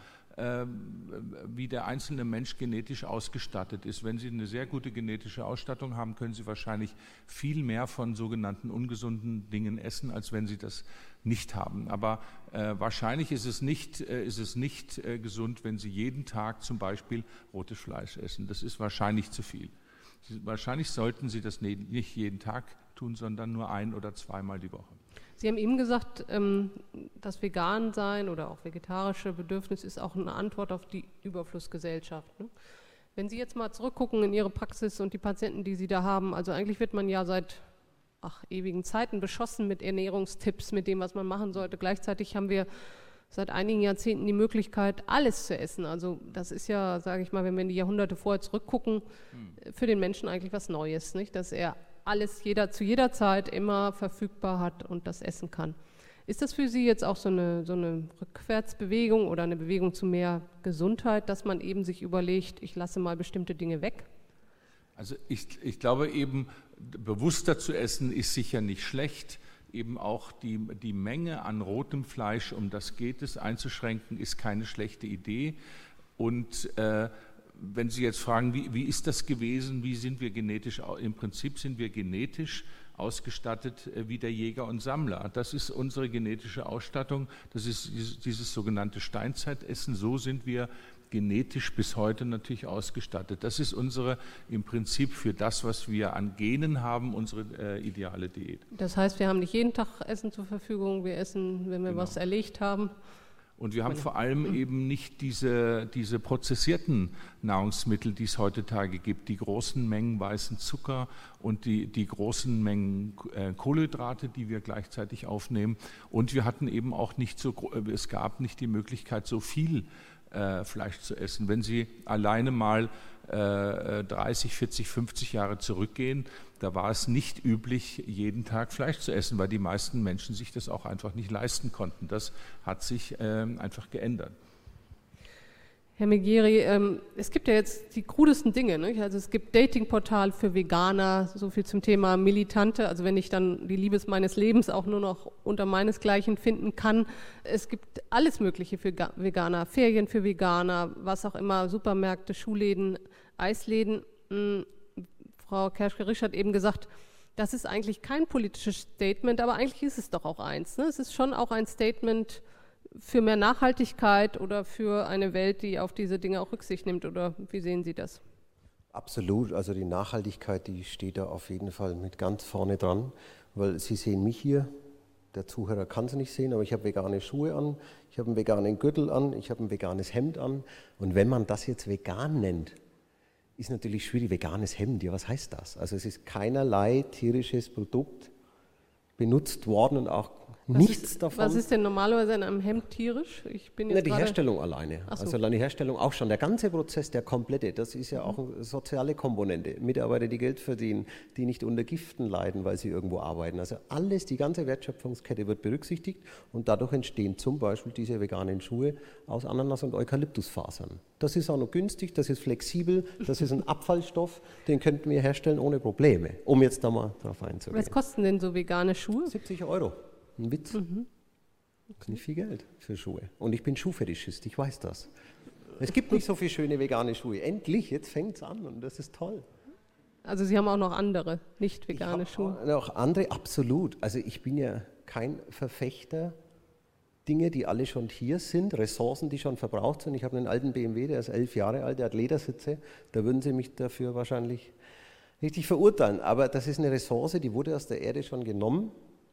wie der einzelne Mensch genetisch ausgestattet ist. Wenn Sie eine sehr gute genetische Ausstattung haben, können Sie wahrscheinlich viel mehr von sogenannten ungesunden Dingen essen, als wenn Sie das nicht haben. Aber äh, wahrscheinlich ist es nicht, äh, ist es nicht äh, gesund, wenn Sie jeden Tag zum Beispiel rotes Fleisch essen. Das ist wahrscheinlich zu viel. Sie, wahrscheinlich sollten Sie das ne, nicht jeden Tag tun, sondern nur ein- oder zweimal die Woche. Sie haben eben gesagt, das Vegan-Sein oder auch vegetarische Bedürfnis ist auch eine Antwort auf die Überflussgesellschaft. Wenn Sie jetzt mal zurückgucken in Ihre Praxis und die Patienten, die Sie da haben, also eigentlich wird man ja seit ach, ewigen Zeiten beschossen mit Ernährungstipps, mit dem, was man machen sollte. Gleichzeitig haben wir seit einigen Jahrzehnten die Möglichkeit, alles zu essen. Also das ist ja, sage ich mal, wenn wir in die Jahrhunderte vorher zurückgucken, für den Menschen eigentlich was Neues, nicht? Dass er alles jeder, zu jeder Zeit immer verfügbar hat und das essen kann. Ist das für Sie jetzt auch so eine, so eine Rückwärtsbewegung oder eine Bewegung zu mehr Gesundheit, dass man eben sich überlegt, ich lasse mal bestimmte Dinge weg? Also ich, ich glaube eben, bewusster zu essen ist sicher nicht schlecht. Eben auch die, die Menge an rotem Fleisch, um das geht es, einzuschränken, ist keine schlechte Idee. Und äh, wenn Sie jetzt fragen, wie, wie ist das gewesen, wie sind wir genetisch, im Prinzip sind wir genetisch ausgestattet wie der Jäger und Sammler. Das ist unsere genetische Ausstattung, das ist dieses, dieses sogenannte Steinzeitessen, so sind wir genetisch bis heute natürlich ausgestattet. Das ist unsere, im Prinzip für das, was wir an Genen haben, unsere äh, ideale Diät. Das heißt, wir haben nicht jeden Tag Essen zur Verfügung, wir essen, wenn wir genau. was erlegt haben. Und wir haben vor allem eben nicht diese, diese prozessierten Nahrungsmittel, die es heutzutage gibt, die großen Mengen weißen Zucker und die, die großen Mengen äh, Kohlenhydrate, die wir gleichzeitig aufnehmen. Und wir hatten eben auch nicht so, es gab nicht die Möglichkeit, so viel äh, Fleisch zu essen. Wenn Sie alleine mal äh, dreißig, vierzig, fünfzig Jahre zurückgehen, da war es nicht üblich, jeden Tag Fleisch zu essen, weil die meisten Menschen sich das auch einfach nicht leisten konnten. Das hat sich ähm, einfach geändert. Herr Megheri, ähm, es gibt ja jetzt die krudesten Dinge, nicht? Also es gibt Datingportal für Veganer, so viel zum Thema Militante, also wenn ich dann die Liebe meines Lebens auch nur noch unter meinesgleichen finden kann. Es gibt alles Mögliche für Veganer, Ferien für Veganer, was auch immer, Supermärkte, Schuhläden, Eisläden. Mh, Frau Kerschke-Risch hat eben gesagt, das ist eigentlich kein politisches Statement, aber eigentlich ist es doch auch eins. Ne? Es ist schon auch ein Statement für mehr Nachhaltigkeit oder für eine Welt, die auf diese Dinge auch Rücksicht nimmt. Oder wie sehen Sie das? Absolut. Also die Nachhaltigkeit, die steht da auf jeden Fall mit ganz vorne dran, weil Sie sehen mich hier. Der Zuhörer kann es nicht sehen, aber ich habe vegane Schuhe an, ich habe einen veganen Gürtel an, ich habe ein veganes Hemd an. Und wenn man das jetzt vegan nennt, ist natürlich schwierig, veganes Hemd, ja, was heißt das? Also es ist keinerlei tierisches Produkt benutzt worden und auch was nichts ist, davon. Was ist denn normalerweise in einem Hemd tierisch? Ich bin jetzt Na, die gerade... Herstellung alleine. So. Also alleine die Herstellung auch schon. Der ganze Prozess, der komplette, das ist ja auch eine soziale Komponente. Mitarbeiter, die Geld verdienen, die nicht unter Giften leiden, weil sie irgendwo arbeiten. Also alles, die ganze Wertschöpfungskette wird berücksichtigt und dadurch entstehen zum Beispiel diese veganen Schuhe aus Ananas- und Eukalyptusfasern. Das ist auch noch günstig, das ist flexibel, das ist ein Abfallstoff, den könnten wir herstellen ohne Probleme, um jetzt da mal drauf einzugehen. Was kosten denn so vegane Schuhe? siebzig Euro. Ein Witz. Mhm. Das ist nicht viel Geld für Schuhe. Und ich bin Schuhfetischist, ich weiß das. Es gibt nicht so viele schöne vegane Schuhe. Endlich, jetzt fängt es an und das ist toll. Also Sie haben auch noch andere, nicht vegane ich Schuhe? Noch andere, absolut. Also ich bin ja kein Verfechter Dinge, die alle schon hier sind, Ressourcen, die schon verbraucht sind. Ich habe einen alten B M W, der ist elf Jahre alt, der hat Ledersitze. Da würden Sie mich dafür wahrscheinlich richtig verurteilen. Aber das ist eine Ressource, die wurde aus der Erde schon genommen.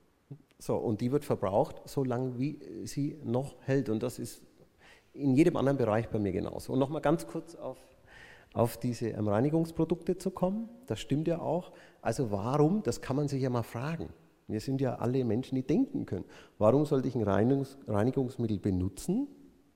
So, und die wird verbraucht, so lange wie sie noch hält. Und das ist in jedem anderen Bereich bei mir genauso. Und nochmal ganz kurz auf, auf diese ähm, Reinigungsprodukte zu kommen. Das stimmt ja auch. Also warum, das kann man sich ja mal fragen. Wir sind ja alle Menschen, die denken können. Warum sollte ich ein Reinigungs- Reinigungsmittel benutzen,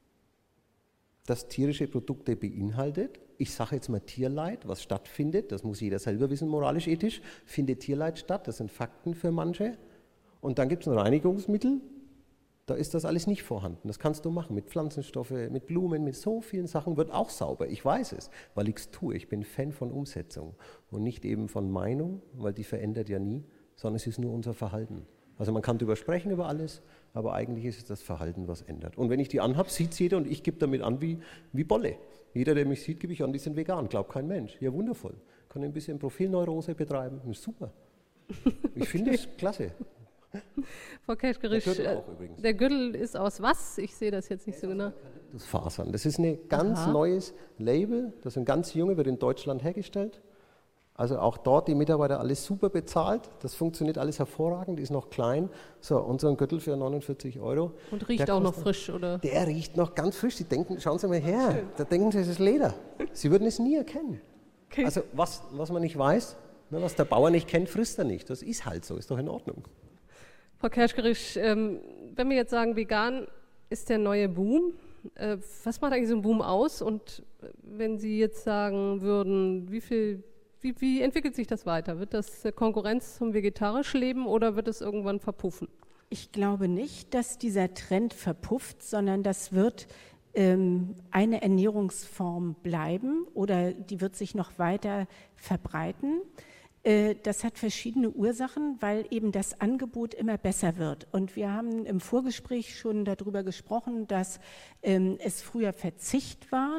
das tierische Produkte beinhaltet? Ich sage jetzt mal Tierleid, was stattfindet. Das muss jeder selber wissen, moralisch, ethisch. Findet Tierleid statt? Das sind Fakten für manche. Und dann gibt es ein Reinigungsmittel, da ist das alles nicht vorhanden. Das kannst du machen mit Pflanzenstoffen, mit Blumen, mit so vielen Sachen, wird auch sauber. Ich weiß es, weil ich es tue. Ich bin Fan von Umsetzung und nicht eben von Meinung, weil die verändert ja nie, sondern es ist nur unser Verhalten. Also man kann darüber sprechen, über alles, aber eigentlich ist es das Verhalten, was ändert. Und wenn ich die anhabe, sieht es jeder und ich gebe damit an wie, wie Bolle. Jeder, der mich sieht, gebe ich an, die sind vegan, glaubt kein Mensch. Ja, wundervoll. Kann ein bisschen Profilneurose betreiben, ist super. Ich finde das klasse. Frau Kerschke-Risch, der, Gürtel der Gürtel ist aus was? Ich sehe das jetzt nicht so genau. Das Fasern. Das ist ein ganz Aha. neues Label. Das ist ein ganz junge, wird in Deutschland hergestellt. Also auch dort die Mitarbeiter alles super bezahlt. Das funktioniert alles hervorragend, ist noch klein. So, unseren Gürtel für neunundvierzig Euro. Und riecht der auch noch frisch, oder? Der riecht noch ganz frisch. Sie denken, schauen Sie mal her, Schön. Da denken Sie, es ist Leder. Sie würden es nie erkennen. Okay. Also was, was man nicht weiß, ne, was der Bauer nicht kennt, frisst er nicht. Das ist halt so, ist doch in Ordnung. Frau Kerschke-Risch, ähm, wenn wir jetzt sagen, vegan ist der neue Boom, äh, was macht eigentlich so ein Boom aus? Und wenn Sie jetzt sagen würden, wie viel, wie, wie entwickelt sich das weiter? Wird das Konkurrenz zum vegetarischen Leben oder wird es irgendwann verpuffen? Ich glaube nicht, dass dieser Trend verpufft, sondern das wird ähm, eine Ernährungsform bleiben oder die wird sich noch weiter verbreiten. Das hat verschiedene Ursachen, weil eben das Angebot immer besser wird. Und wir haben im Vorgespräch schon darüber gesprochen, dass ähm, es früher Verzicht war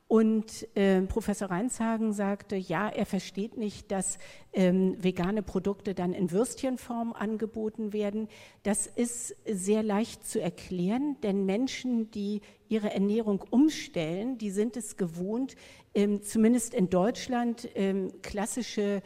Und äh, Professor Reinshagen sagte, ja, er versteht nicht, dass ähm, vegane Produkte dann in Würstchenform angeboten werden. Das ist sehr leicht zu erklären, denn Menschen, die ihre Ernährung umstellen, die sind es gewohnt, ähm, zumindest in Deutschland ähm, klassische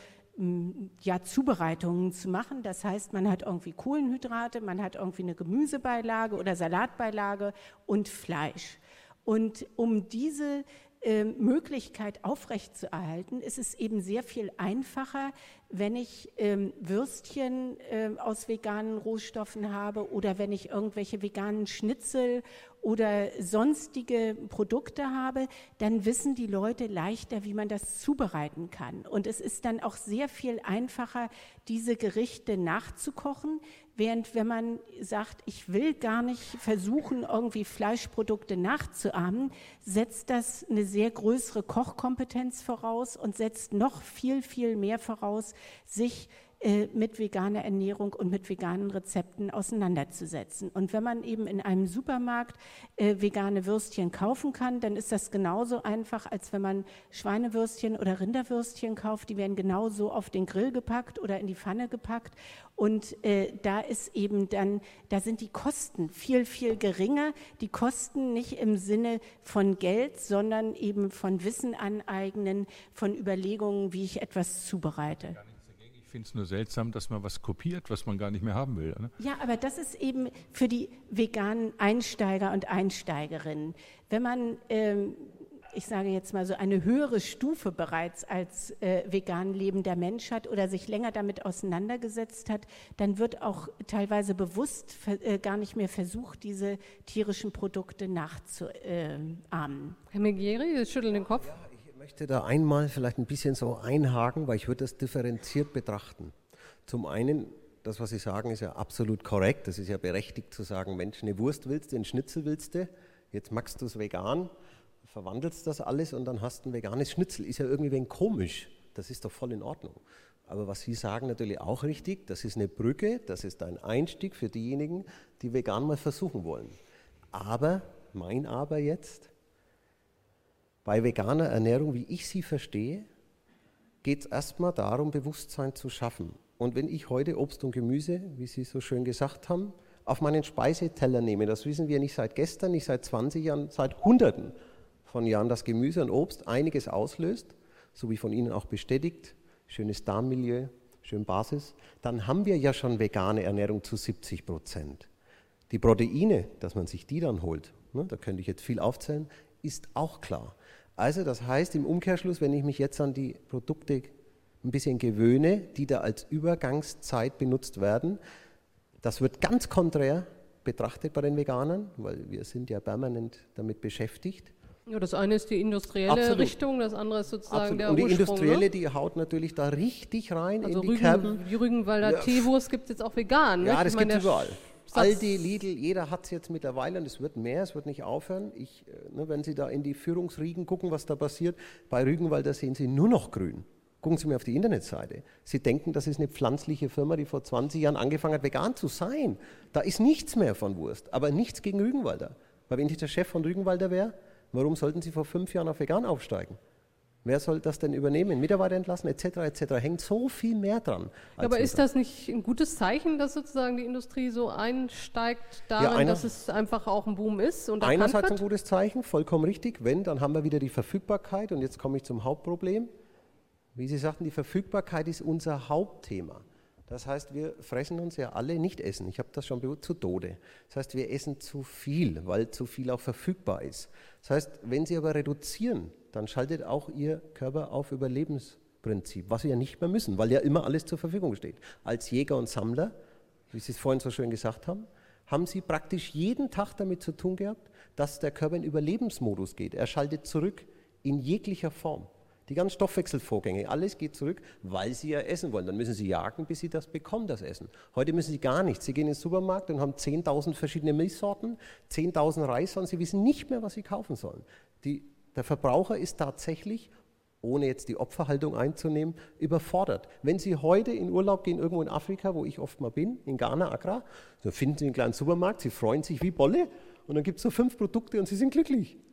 ja, Zubereitungen zu machen. Das heißt, man hat irgendwie Kohlenhydrate, man hat irgendwie eine Gemüsebeilage oder Salatbeilage und Fleisch. Und um diese äh, Möglichkeit aufrechtzuerhalten, ist es eben sehr viel einfacher, wenn ich ähm, Würstchen äh, aus veganen Rohstoffen habe oder wenn ich irgendwelche veganen Schnitzel oder sonstige Produkte habe, dann wissen die Leute leichter, wie man das zubereiten kann. Und es ist dann auch sehr viel einfacher, diese Gerichte nachzukochen, während wenn man sagt, ich will gar nicht versuchen, irgendwie Fleischprodukte nachzuahmen, setzt das eine sehr größere Kochkompetenz voraus und setzt noch viel, viel mehr voraus, sich äh, mit veganer Ernährung und mit veganen Rezepten auseinanderzusetzen. Und wenn man eben in einem Supermarkt äh, vegane Würstchen kaufen kann, dann ist das genauso einfach, als wenn man Schweinewürstchen oder Rinderwürstchen kauft. Die werden genauso auf den Grill gepackt oder in die Pfanne gepackt. Und äh, da ist eben dann, da sind die Kosten viel, viel geringer. Die Kosten nicht im Sinne von Geld, sondern eben von Wissen aneignen, von Überlegungen, wie ich etwas zubereite. Ich finde es nur seltsam, dass man was kopiert, was man gar nicht mehr haben will. Ne? Ja, aber das ist eben für die veganen Einsteiger und Einsteigerinnen. Wenn man, ähm, ich sage jetzt mal so, eine höhere Stufe bereits als äh, vegan lebender Mensch hat oder sich länger damit auseinandergesetzt hat, dann wird auch teilweise bewusst äh, gar nicht mehr versucht, diese tierischen Produkte nachzuahmen. Herr Megieri, Sie schütteln den Kopf. Ich möchte da einmal vielleicht ein bisschen so einhaken, weil ich würde das differenziert betrachten. Zum einen, das, was Sie sagen, ist ja absolut korrekt. Das ist ja berechtigt zu sagen, Mensch, eine Wurst willst du, einen Schnitzel willst du, jetzt machst du es vegan, verwandelst das alles und dann hast du ein veganes Schnitzel. Ist ja irgendwie ein wenig komisch. Das ist doch voll in Ordnung. Aber was Sie sagen, natürlich auch richtig, das ist eine Brücke, das ist ein Einstieg für diejenigen, die vegan mal versuchen wollen. Aber, mein Aber jetzt, bei veganer Ernährung, wie ich sie verstehe, geht es erstmal darum, Bewusstsein zu schaffen. Und wenn ich heute Obst und Gemüse, wie Sie so schön gesagt haben, auf meinen Speiseteller nehme, das wissen wir nicht seit gestern, nicht seit zwanzig Jahren, seit Hunderten von Jahren, dass Gemüse und Obst einiges auslöst, so wie von Ihnen auch bestätigt, schönes Darmmilieu, schön Basis, dann haben wir ja schon vegane Ernährung zu siebzig Prozent. Die Proteine, dass man sich die dann holt, ne, da könnte ich jetzt viel aufzählen, ist auch klar. Also das heißt im Umkehrschluss, wenn ich mich jetzt an die Produkte ein bisschen gewöhne, die da als Übergangszeit benutzt werden, das wird ganz konträr betrachtet bei den Veganern, weil wir sind ja permanent damit beschäftigt. Ja, das eine ist die industrielle Absolut. Richtung, das andere ist sozusagen Absolut. der Und die Ursprung, industrielle, ne? die haut natürlich da richtig rein Also in die Rügen, Kerben. die Rügenwalder Ja. Teewurst gibt es jetzt auch vegan. Ja, nicht? das Ich meine, gibt es der überall. Satz- Aldi, Lidl, jeder hat es jetzt mittlerweile und es wird mehr, es wird nicht aufhören. Ich, äh, ne, wenn Sie da in die Führungsriegen gucken, was da passiert, bei Rügenwalder sehen Sie nur noch grün. Gucken Sie mir auf die Internetseite. Sie denken, das ist eine pflanzliche Firma, die vor zwanzig Jahren angefangen hat, vegan zu sein. Da ist nichts mehr von Wurst, aber nichts gegen Rügenwalder. Weil wenn ich der Chef von Rügenwalder wäre, warum sollten Sie vor fünf Jahren auf vegan aufsteigen? Wer soll das denn übernehmen? Mitarbeiter entlassen, et cetera et cetera. Hängt so viel mehr dran. Ja, aber ist das nicht ein gutes Zeichen, dass sozusagen die Industrie so einsteigt darin, Ja, einer- dass es einfach auch ein Boom ist und erkannt Einerseits ein wird? gutes Zeichen, vollkommen richtig. Wenn, dann haben wir wieder die Verfügbarkeit. Und jetzt komme ich zum Hauptproblem. Wie Sie sagten, die Verfügbarkeit ist unser Hauptthema. Das heißt, wir fressen uns ja alle nicht essen. Ich habe das schon bewusst zu Tode. Das heißt, wir essen zu viel, weil zu viel auch verfügbar ist. Das heißt, wenn Sie aber reduzieren, dann schaltet auch Ihr Körper auf Überlebensprinzip, was wir ja nicht mehr müssen, weil ja immer alles zur Verfügung steht. Als Jäger und Sammler, wie Sie es vorhin so schön gesagt haben, haben Sie praktisch jeden Tag damit zu tun gehabt, dass der Körper in Überlebensmodus geht. Er schaltet zurück in jeglicher Form. Die ganzen Stoffwechselvorgänge, alles geht zurück, weil Sie ja essen wollen. Dann müssen Sie jagen, bis Sie das bekommen, das Essen. Heute müssen Sie gar nichts. Sie gehen in den Supermarkt und haben zehntausend verschiedene Milchsorten, zehntausend Reissorten. Sie wissen nicht mehr, was Sie kaufen sollen. Die, der Verbraucher ist tatsächlich, ohne jetzt die Opferhaltung einzunehmen, überfordert. Wenn Sie heute in Urlaub gehen, irgendwo in Afrika, wo ich oft mal bin, in Ghana, Accra, dann finden Sie einen kleinen Supermarkt, Sie freuen sich wie Bolle und dann gibt es so fünf Produkte und Sie sind glücklich.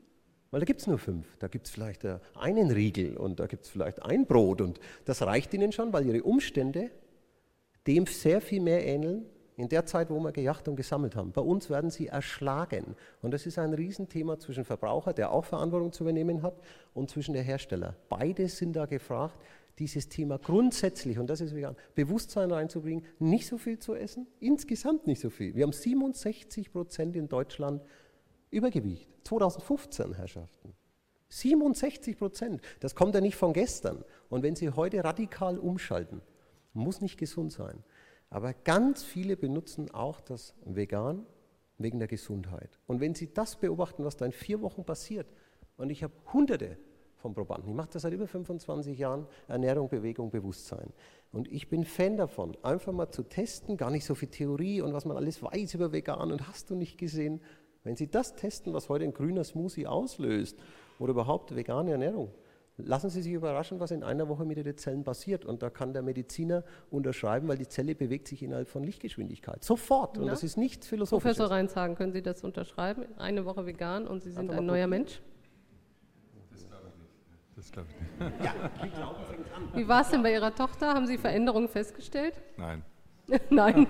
Weil da gibt es nur fünf. Da gibt es vielleicht äh, einen Riegel und da gibt es vielleicht ein Brot. Und das reicht ihnen schon, weil ihre Umstände dem sehr viel mehr ähneln, in der Zeit, wo wir gejagt und gesammelt haben. Bei uns werden sie erschlagen. Und das ist ein Riesenthema zwischen Verbraucher, der auch Verantwortung zu übernehmen hat, und zwischen der Hersteller. Beide sind da gefragt, dieses Thema grundsätzlich, und das ist vegan, Bewusstsein reinzubringen, nicht so viel zu essen, insgesamt nicht so viel. Wir haben siebenundsechzig Prozent in Deutschland Übergewicht. zweitausendfünfzehn, Herrschaften. siebenundsechzig Prozent. Das kommt ja nicht von gestern. Und wenn Sie heute radikal umschalten, muss nicht gesund sein. Aber ganz viele benutzen auch das Vegan wegen der Gesundheit. Und wenn Sie das beobachten, was da in vier Wochen passiert, und ich habe Hunderte von Probanden, ich mache das seit über fünfundzwanzig Jahren, Ernährung, Bewegung, Bewusstsein. Und ich bin Fan davon, einfach mal zu testen, gar nicht so viel Theorie und was man alles weiß über Vegan und hast du nicht gesehen. Wenn Sie das testen, was heute ein grüner Smoothie auslöst oder überhaupt vegane Ernährung, lassen Sie sich überraschen, was in einer Woche mit Ihren Zellen passiert. Und da kann der Mediziner unterschreiben, weil die Zelle bewegt sich innerhalb von Lichtgeschwindigkeit. Sofort. Und ja. Das ist nichts Philosophisches. Professor Reinshagen, können Sie das unterschreiben? Eine Woche vegan und Sie sind ein neuer Mensch? Das glaube ich nicht. Das glaube ich nicht. Ja, wie glauben fängt an. Wie war es denn bei Ihrer Tochter? Haben Sie Veränderungen festgestellt? Nein. Nein.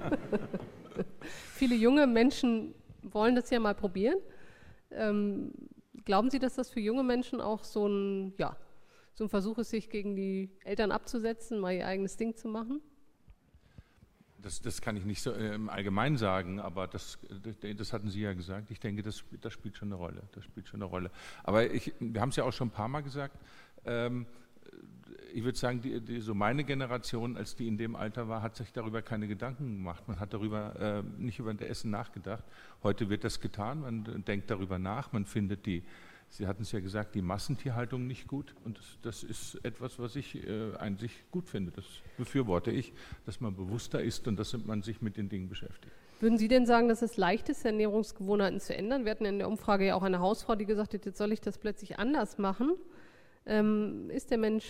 Viele junge Menschen wollen das ja mal probieren. Ähm, glauben Sie, dass das für junge Menschen auch so ein, ja, so ein Versuch ist, sich gegen die Eltern abzusetzen, mal ihr eigenes Ding zu machen? Das, das kann ich nicht so äh, im Allgemeinen sagen, aber das, das, das hatten Sie ja gesagt. Ich denke, das, das spielt schon eine Rolle. Das spielt schon eine Rolle. Aber ich, wir haben es ja auch schon ein paar Mal gesagt. Ähm, ich würde sagen, die, die, so meine Generation, als die in dem Alter war, hat sich darüber keine Gedanken gemacht. Man hat darüber äh, nicht über das Essen nachgedacht. Heute wird das getan, man denkt darüber nach, man findet die, Sie hatten es ja gesagt, die Massentierhaltung nicht gut. Und das, das ist etwas, was ich äh, an sich gut finde. Das befürworte ich, dass man bewusster ist und dass man sich mit den Dingen beschäftigt. Würden Sie denn sagen, dass es leicht ist, Ernährungsgewohnheiten zu ändern? Wir hatten in der Umfrage ja auch eine Hausfrau, die gesagt hat, jetzt soll ich das plötzlich anders machen. Ähm, ist der Mensch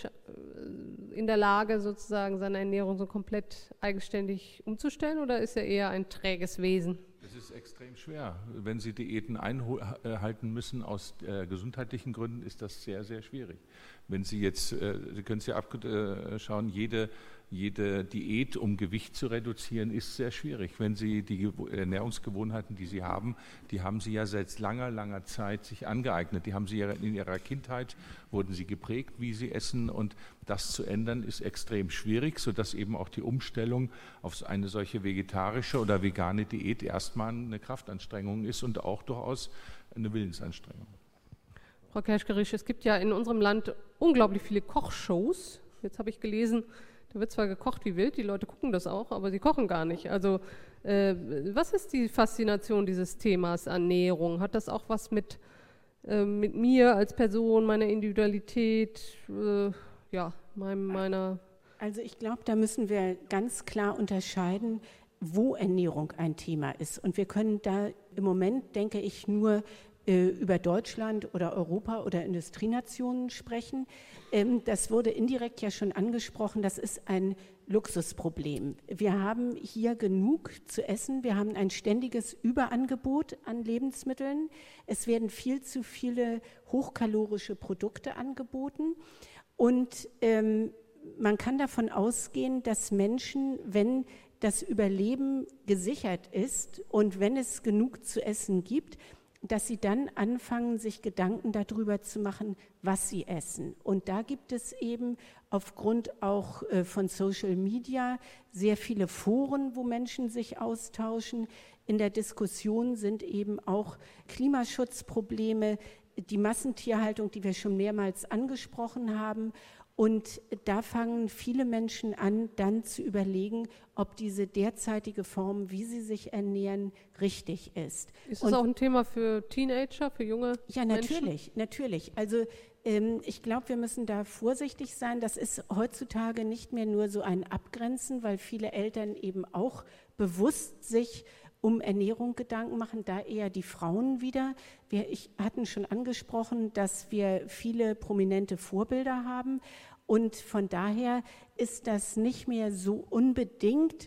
in der Lage, sozusagen seine Ernährung so komplett eigenständig umzustellen, oder ist er eher ein träges Wesen? Es ist extrem schwer. Wenn Sie Diäten einhalten müssen aus äh, gesundheitlichen Gründen, ist das sehr, sehr schwierig. Wenn Sie jetzt, äh, Sie können es ja abschauen, jede, jede Diät, um Gewicht zu reduzieren, ist sehr schwierig. Wenn Sie die Ernährungsgewohnheiten, die Sie haben, die haben Sie ja seit langer, langer Zeit sich angeeignet. Die haben Sie in Ihrer Kindheit, wurden Sie geprägt, wie Sie essen, und das zu ändern ist extrem schwierig, sodass eben auch die Umstellung auf eine solche vegetarische oder vegane Diät erstmal eine Kraftanstrengung ist und auch durchaus eine Willensanstrengung. Frau Kerschkerisch, es gibt ja in unserem Land unglaublich viele Kochshows. Jetzt habe ich gelesen, da wird zwar gekocht wie wild, die Leute gucken das auch, aber sie kochen gar nicht. Also äh, was ist die Faszination dieses Themas Ernährung? Hat das auch was mit, äh, mit mir als Person, meiner Individualität, äh, ja, meinem, meiner... Also ich glaube, da müssen wir ganz klar unterscheiden, wo Ernährung ein Thema ist. Und wir können da im Moment, denke ich, nur äh, über Deutschland oder Europa oder Industrienationen sprechen. Ähm, das wurde indirekt ja schon angesprochen, das ist ein Luxusproblem. Wir haben hier genug zu essen, wir haben ein ständiges Überangebot an Lebensmitteln. Es werden viel zu viele hochkalorische Produkte angeboten. Und ähm, man kann davon ausgehen, dass Menschen, wenn das Überleben gesichert ist und wenn es genug zu essen gibt, dass sie dann anfangen, sich Gedanken darüber zu machen, was sie essen. Und da gibt es eben aufgrund auch äh, von Social Media sehr viele Foren, wo Menschen sich austauschen. In der Diskussion sind eben auch Klimaschutzprobleme, die Massentierhaltung, die wir schon mehrmals angesprochen haben. Und da fangen viele Menschen an, dann zu überlegen, ob diese derzeitige Form, wie sie sich ernähren, richtig ist. Ist das Und, auch ein Thema für Teenager, für junge Menschen? Ja, natürlich, Menschen? natürlich. Also ähm, ich glaube, wir müssen da vorsichtig sein. Das ist heutzutage nicht mehr nur so ein Abgrenzen, weil viele Eltern eben auch bewusst sich um Ernährung Gedanken machen, da eher die Frauen wieder. Wir ich, hatten schon angesprochen, dass wir viele prominente Vorbilder haben und von daher ist das nicht mehr so unbedingt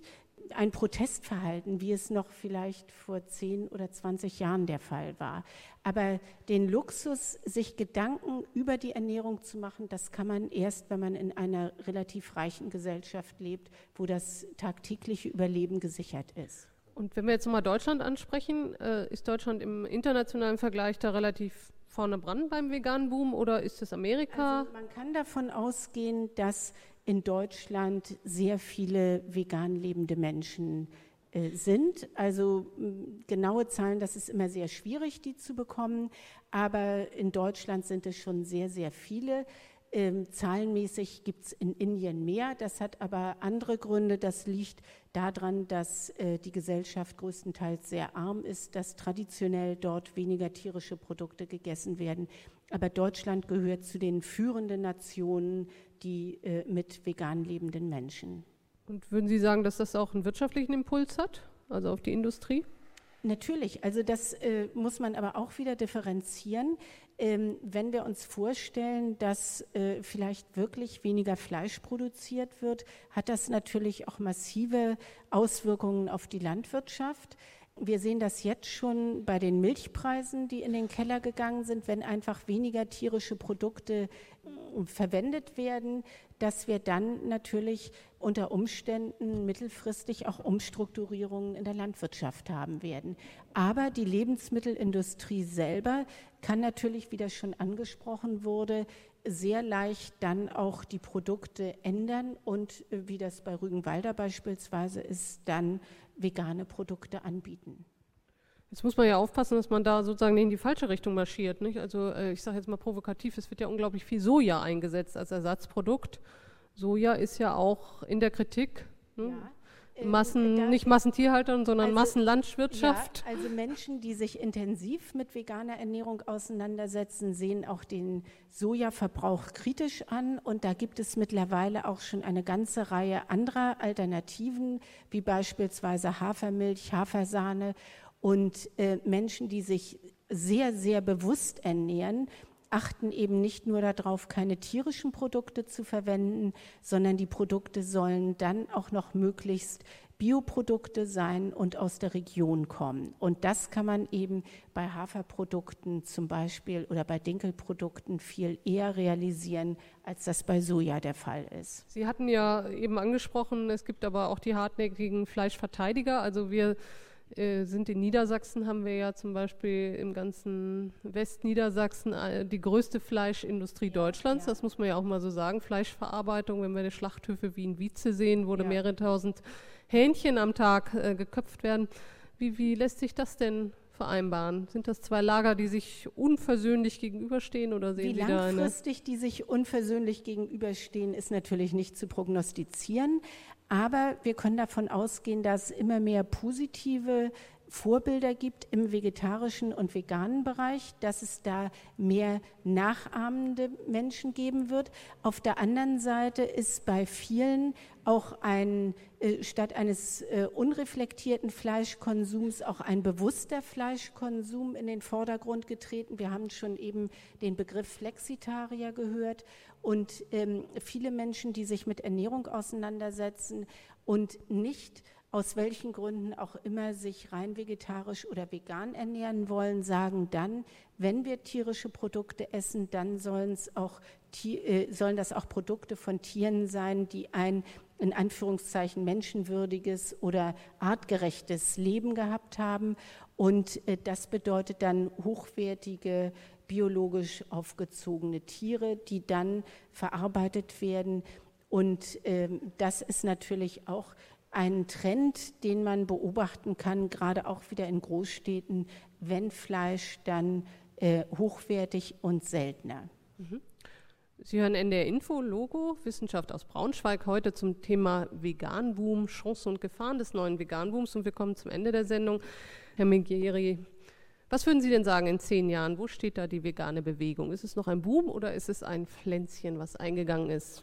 ein Protestverhalten, wie es noch vielleicht vor zehn oder zwanzig Jahren der Fall war. Aber den Luxus, sich Gedanken über die Ernährung zu machen, das kann man erst, wenn man in einer relativ reichen Gesellschaft lebt, wo das tagtägliche Überleben gesichert ist. Und wenn wir jetzt mal Deutschland ansprechen, äh, ist Deutschland im internationalen Vergleich da relativ vorne dran beim veganen Boom oder ist es Amerika? Also man kann davon ausgehen, dass in Deutschland sehr viele vegan lebende Menschen äh, sind. Also m, genaue Zahlen, das ist immer sehr schwierig, die zu bekommen, aber in Deutschland sind es schon sehr, sehr viele. Ähm, zahlenmäßig gibt es in Indien mehr, das hat aber andere Gründe. Das liegt daran, dass äh, die Gesellschaft größtenteils sehr arm ist, dass traditionell dort weniger tierische Produkte gegessen werden. Aber Deutschland gehört zu den führenden Nationen, die äh, mit vegan lebenden Menschen. Und würden Sie sagen, dass das auch einen wirtschaftlichen Impuls hat, also auf die Industrie? Natürlich, also das äh, muss man aber auch wieder differenzieren. Ähm, wenn wir uns vorstellen, dass äh, vielleicht wirklich weniger Fleisch produziert wird, hat das natürlich auch massive Auswirkungen auf die Landwirtschaft. Wir sehen das jetzt schon bei den Milchpreisen, die in den Keller gegangen sind, wenn einfach weniger tierische Produkte äh, verwendet werden, dass wir dann natürlich unter Umständen mittelfristig auch Umstrukturierungen in der Landwirtschaft haben werden. Aber die Lebensmittelindustrie selber kann natürlich, wie das schon angesprochen wurde, sehr leicht dann auch die Produkte ändern und, äh, wie das bei Rügenwalder beispielsweise ist, dann vegane Produkte anbieten. Jetzt muss man ja aufpassen, dass man da sozusagen nicht in die falsche Richtung marschiert, nicht? Also äh, ich sage jetzt mal provokativ, es wird ja unglaublich viel Soja eingesetzt als Ersatzprodukt. Soja ist ja auch in der Kritik, ne? Ja. Massen, äh, nicht Massentierhaltern, sondern also, Massenlandwirtschaft. Ja, also Menschen, die sich intensiv mit veganer Ernährung auseinandersetzen, sehen auch den Sojaverbrauch kritisch an. Und da gibt es mittlerweile auch schon eine ganze Reihe anderer Alternativen, wie beispielsweise Hafermilch, Hafersahne. Und äh, Menschen, die sich sehr, sehr bewusst ernähren, achten eben nicht nur darauf, keine tierischen Produkte zu verwenden, sondern die Produkte sollen dann auch noch möglichst Bioprodukte sein und aus der Region kommen. Und das kann man eben bei Haferprodukten zum Beispiel oder bei Dinkelprodukten viel eher realisieren, als das bei Soja der Fall ist. Sie hatten ja eben angesprochen, es gibt aber auch die hartnäckigen Fleischverteidiger. Also wir äh, sind in Niedersachsen, haben wir ja zum Beispiel im ganzen Westniedersachsen äh, die größte Fleischindustrie ja, Deutschlands. Ja. Das muss man ja auch mal so sagen. Fleischverarbeitung, wenn wir die Schlachthöfe wie in Wietze sehen, wo ja. mehrere tausend Hähnchen am Tag äh, geköpft werden. Wie, wie lässt sich das denn vereinbaren? Sind das zwei Lager, die sich unversöhnlich gegenüberstehen oder sehen Wie Sie da eine? Langfristig die sich unversöhnlich gegenüberstehen, ist natürlich nicht zu prognostizieren. Aber wir können davon ausgehen, dass es immer mehr positive Vorbilder gibt im vegetarischen und veganen Bereich, dass es da mehr nachahmende Menschen geben wird. Auf der anderen Seite ist bei vielen auch ein, äh, statt eines äh, unreflektierten Fleischkonsums auch ein bewusster Fleischkonsum in den Vordergrund getreten. Wir haben schon eben den Begriff Flexitarier gehört und ähm, viele Menschen, die sich mit Ernährung auseinandersetzen und nicht aus welchen Gründen auch immer sich rein vegetarisch oder vegan ernähren wollen, sagen dann, wenn wir tierische Produkte essen, dann sollen es auch, äh, sollen das auch Produkte von Tieren sein, die ein in Anführungszeichen menschenwürdiges oder artgerechtes Leben gehabt haben. Und äh, das bedeutet dann hochwertige, biologisch aufgezogene Tiere, die dann verarbeitet werden. Und äh, das ist natürlich auch ein Trend, den man beobachten kann, gerade auch wieder in Großstädten, wenn Fleisch dann äh, hochwertig und seltener. Mhm. Sie hören N D R Info, Logo, Wissenschaft aus Braunschweig, heute zum Thema Veganboom, Chancen und Gefahren des neuen Veganbooms. Und wir kommen zum Ende der Sendung. Herr Megieri, was würden Sie denn sagen in zehn Jahren? Wo steht da die vegane Bewegung? Ist es noch ein Boom oder ist es ein Pflänzchen, was eingegangen ist?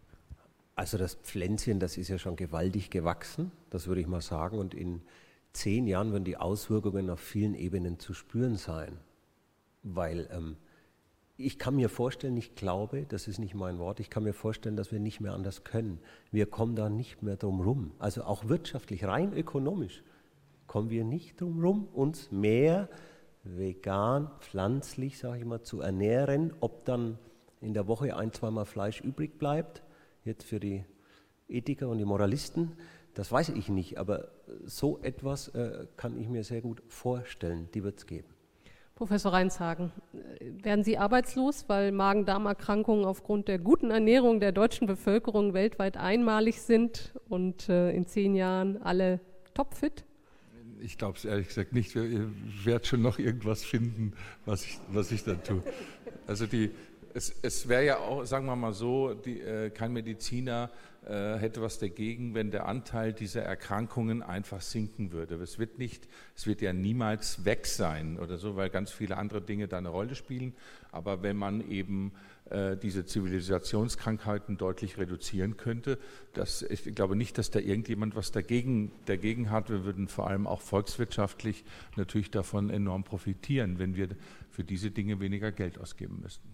Also das Pflänzchen, das ist ja schon gewaltig gewachsen, das würde ich mal sagen. Und in zehn Jahren werden die Auswirkungen auf vielen Ebenen zu spüren sein. Weil ähm, Ich kann mir vorstellen, ich glaube, das ist nicht mein Wort, ich kann mir vorstellen, dass wir nicht mehr anders können. Wir kommen da nicht mehr drum rum. Also auch wirtschaftlich, rein ökonomisch, kommen wir nicht drum rum, uns mehr vegan, pflanzlich, sage ich mal, zu ernähren. Ob dann in der Woche ein-, zweimal Fleisch übrig bleibt, jetzt für die Ethiker und die Moralisten, das weiß ich nicht. Aber so etwas äh, kann ich mir sehr gut vorstellen, die wird es geben. Professor Reinshagen, werden Sie arbeitslos, weil Magen-Darm-Erkrankungen aufgrund der guten Ernährung der deutschen Bevölkerung weltweit einmalig sind und äh, in zehn Jahren alle topfit? Ich glaube es ehrlich gesagt nicht. Ich werde schon noch irgendwas finden, was ich, was ich dann tue. Also die, es, es wäre ja auch, sagen wir mal so, die, äh, kein Mediziner äh, hätte was dagegen, wenn der Anteil dieser Erkrankungen einfach sinken würde. Es wird nicht, es wird ja niemals weg sein oder so, weil ganz viele andere Dinge da eine Rolle spielen. Aber wenn man eben äh, diese Zivilisationskrankheiten deutlich reduzieren könnte, das, ich glaube nicht, dass da irgendjemand was dagegen, dagegen hat. Wir würden vor allem auch volkswirtschaftlich natürlich davon enorm profitieren, wenn wir für diese Dinge weniger Geld ausgeben müssten.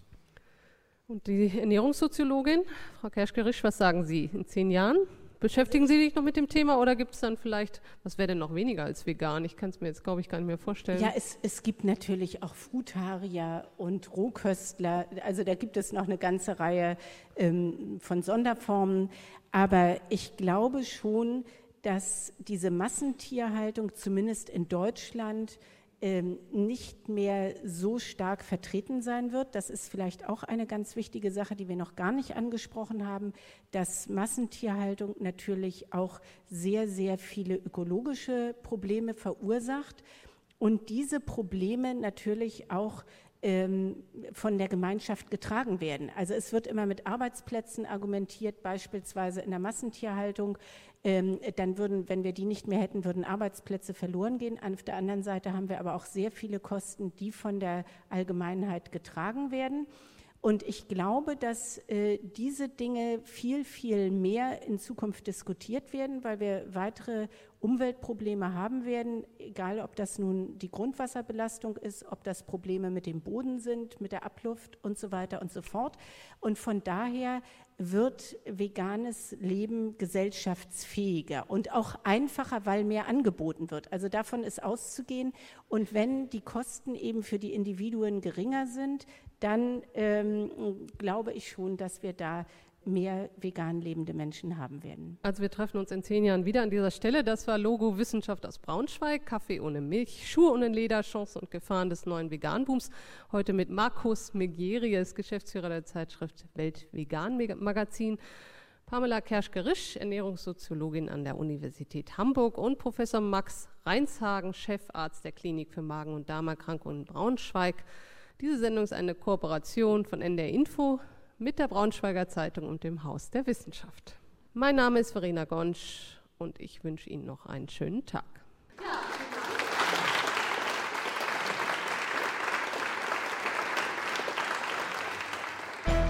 Und die Ernährungssoziologin, Frau Kerschke-Risch, was sagen Sie in zehn Jahren? Beschäftigen Sie sich noch mit dem Thema oder gibt es dann vielleicht, was wäre denn noch weniger als vegan? Ich kann es mir jetzt, glaube ich, gar nicht mehr vorstellen. Ja, es, es gibt natürlich auch Frutarier und Rohköstler. Also da gibt es noch eine ganze Reihe ähm, von Sonderformen. Aber ich glaube schon, dass diese Massentierhaltung zumindest in Deutschland ähm, nicht mehr so stark vertreten sein wird. Das ist vielleicht auch eine ganz wichtige Sache, die wir noch gar nicht angesprochen haben, dass Massentierhaltung natürlich auch sehr, sehr viele ökologische Probleme verursacht und diese Probleme natürlich auch ähm, von der Gemeinschaft getragen werden. Also es wird immer mit Arbeitsplätzen argumentiert, beispielsweise in der Massentierhaltung. Ähm, dann würden, wenn wir die nicht mehr hätten, würden Arbeitsplätze verloren gehen. Auf der anderen Seite haben wir aber auch sehr viele Kosten, die von der Allgemeinheit getragen werden. Und ich glaube, dass äh, diese Dinge viel, viel mehr in Zukunft diskutiert werden, weil wir weitere Umweltprobleme haben werden, egal ob das nun die Grundwasserbelastung ist, ob das Probleme mit dem Boden sind, mit der Abluft und so weiter und so fort. Und von daher wird veganes Leben gesellschaftsfähiger und auch einfacher, weil mehr angeboten wird. Also davon ist auszugehen. Und wenn die Kosten eben für die Individuen geringer sind, dann ähm, glaube ich schon, dass wir da mehr vegan lebende Menschen haben werden. Also wir treffen uns in zehn Jahren wieder an dieser Stelle. Das war Logo Wissenschaft aus Braunschweig, Kaffee ohne Milch, Schuhe ohne Leder, Chancen und Gefahren des neuen Veganbooms. Heute mit Markus Megierius, Geschäftsführer der Zeitschrift Welt Vegan Magazin, Pamela Kerschke-Risch, Ernährungssoziologin an der Universität Hamburg und Professor Max Reinshagen, Chefarzt der Klinik für Magen- und Darmerkrankungen in Braunschweig. Diese Sendung ist eine Kooperation von N D R Info mit der Braunschweiger Zeitung und dem Haus der Wissenschaft. Mein Name ist Verena Gonsch und ich wünsche Ihnen noch einen schönen Tag.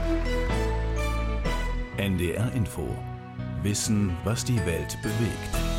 N D R Info. Wissen, was die Welt bewegt.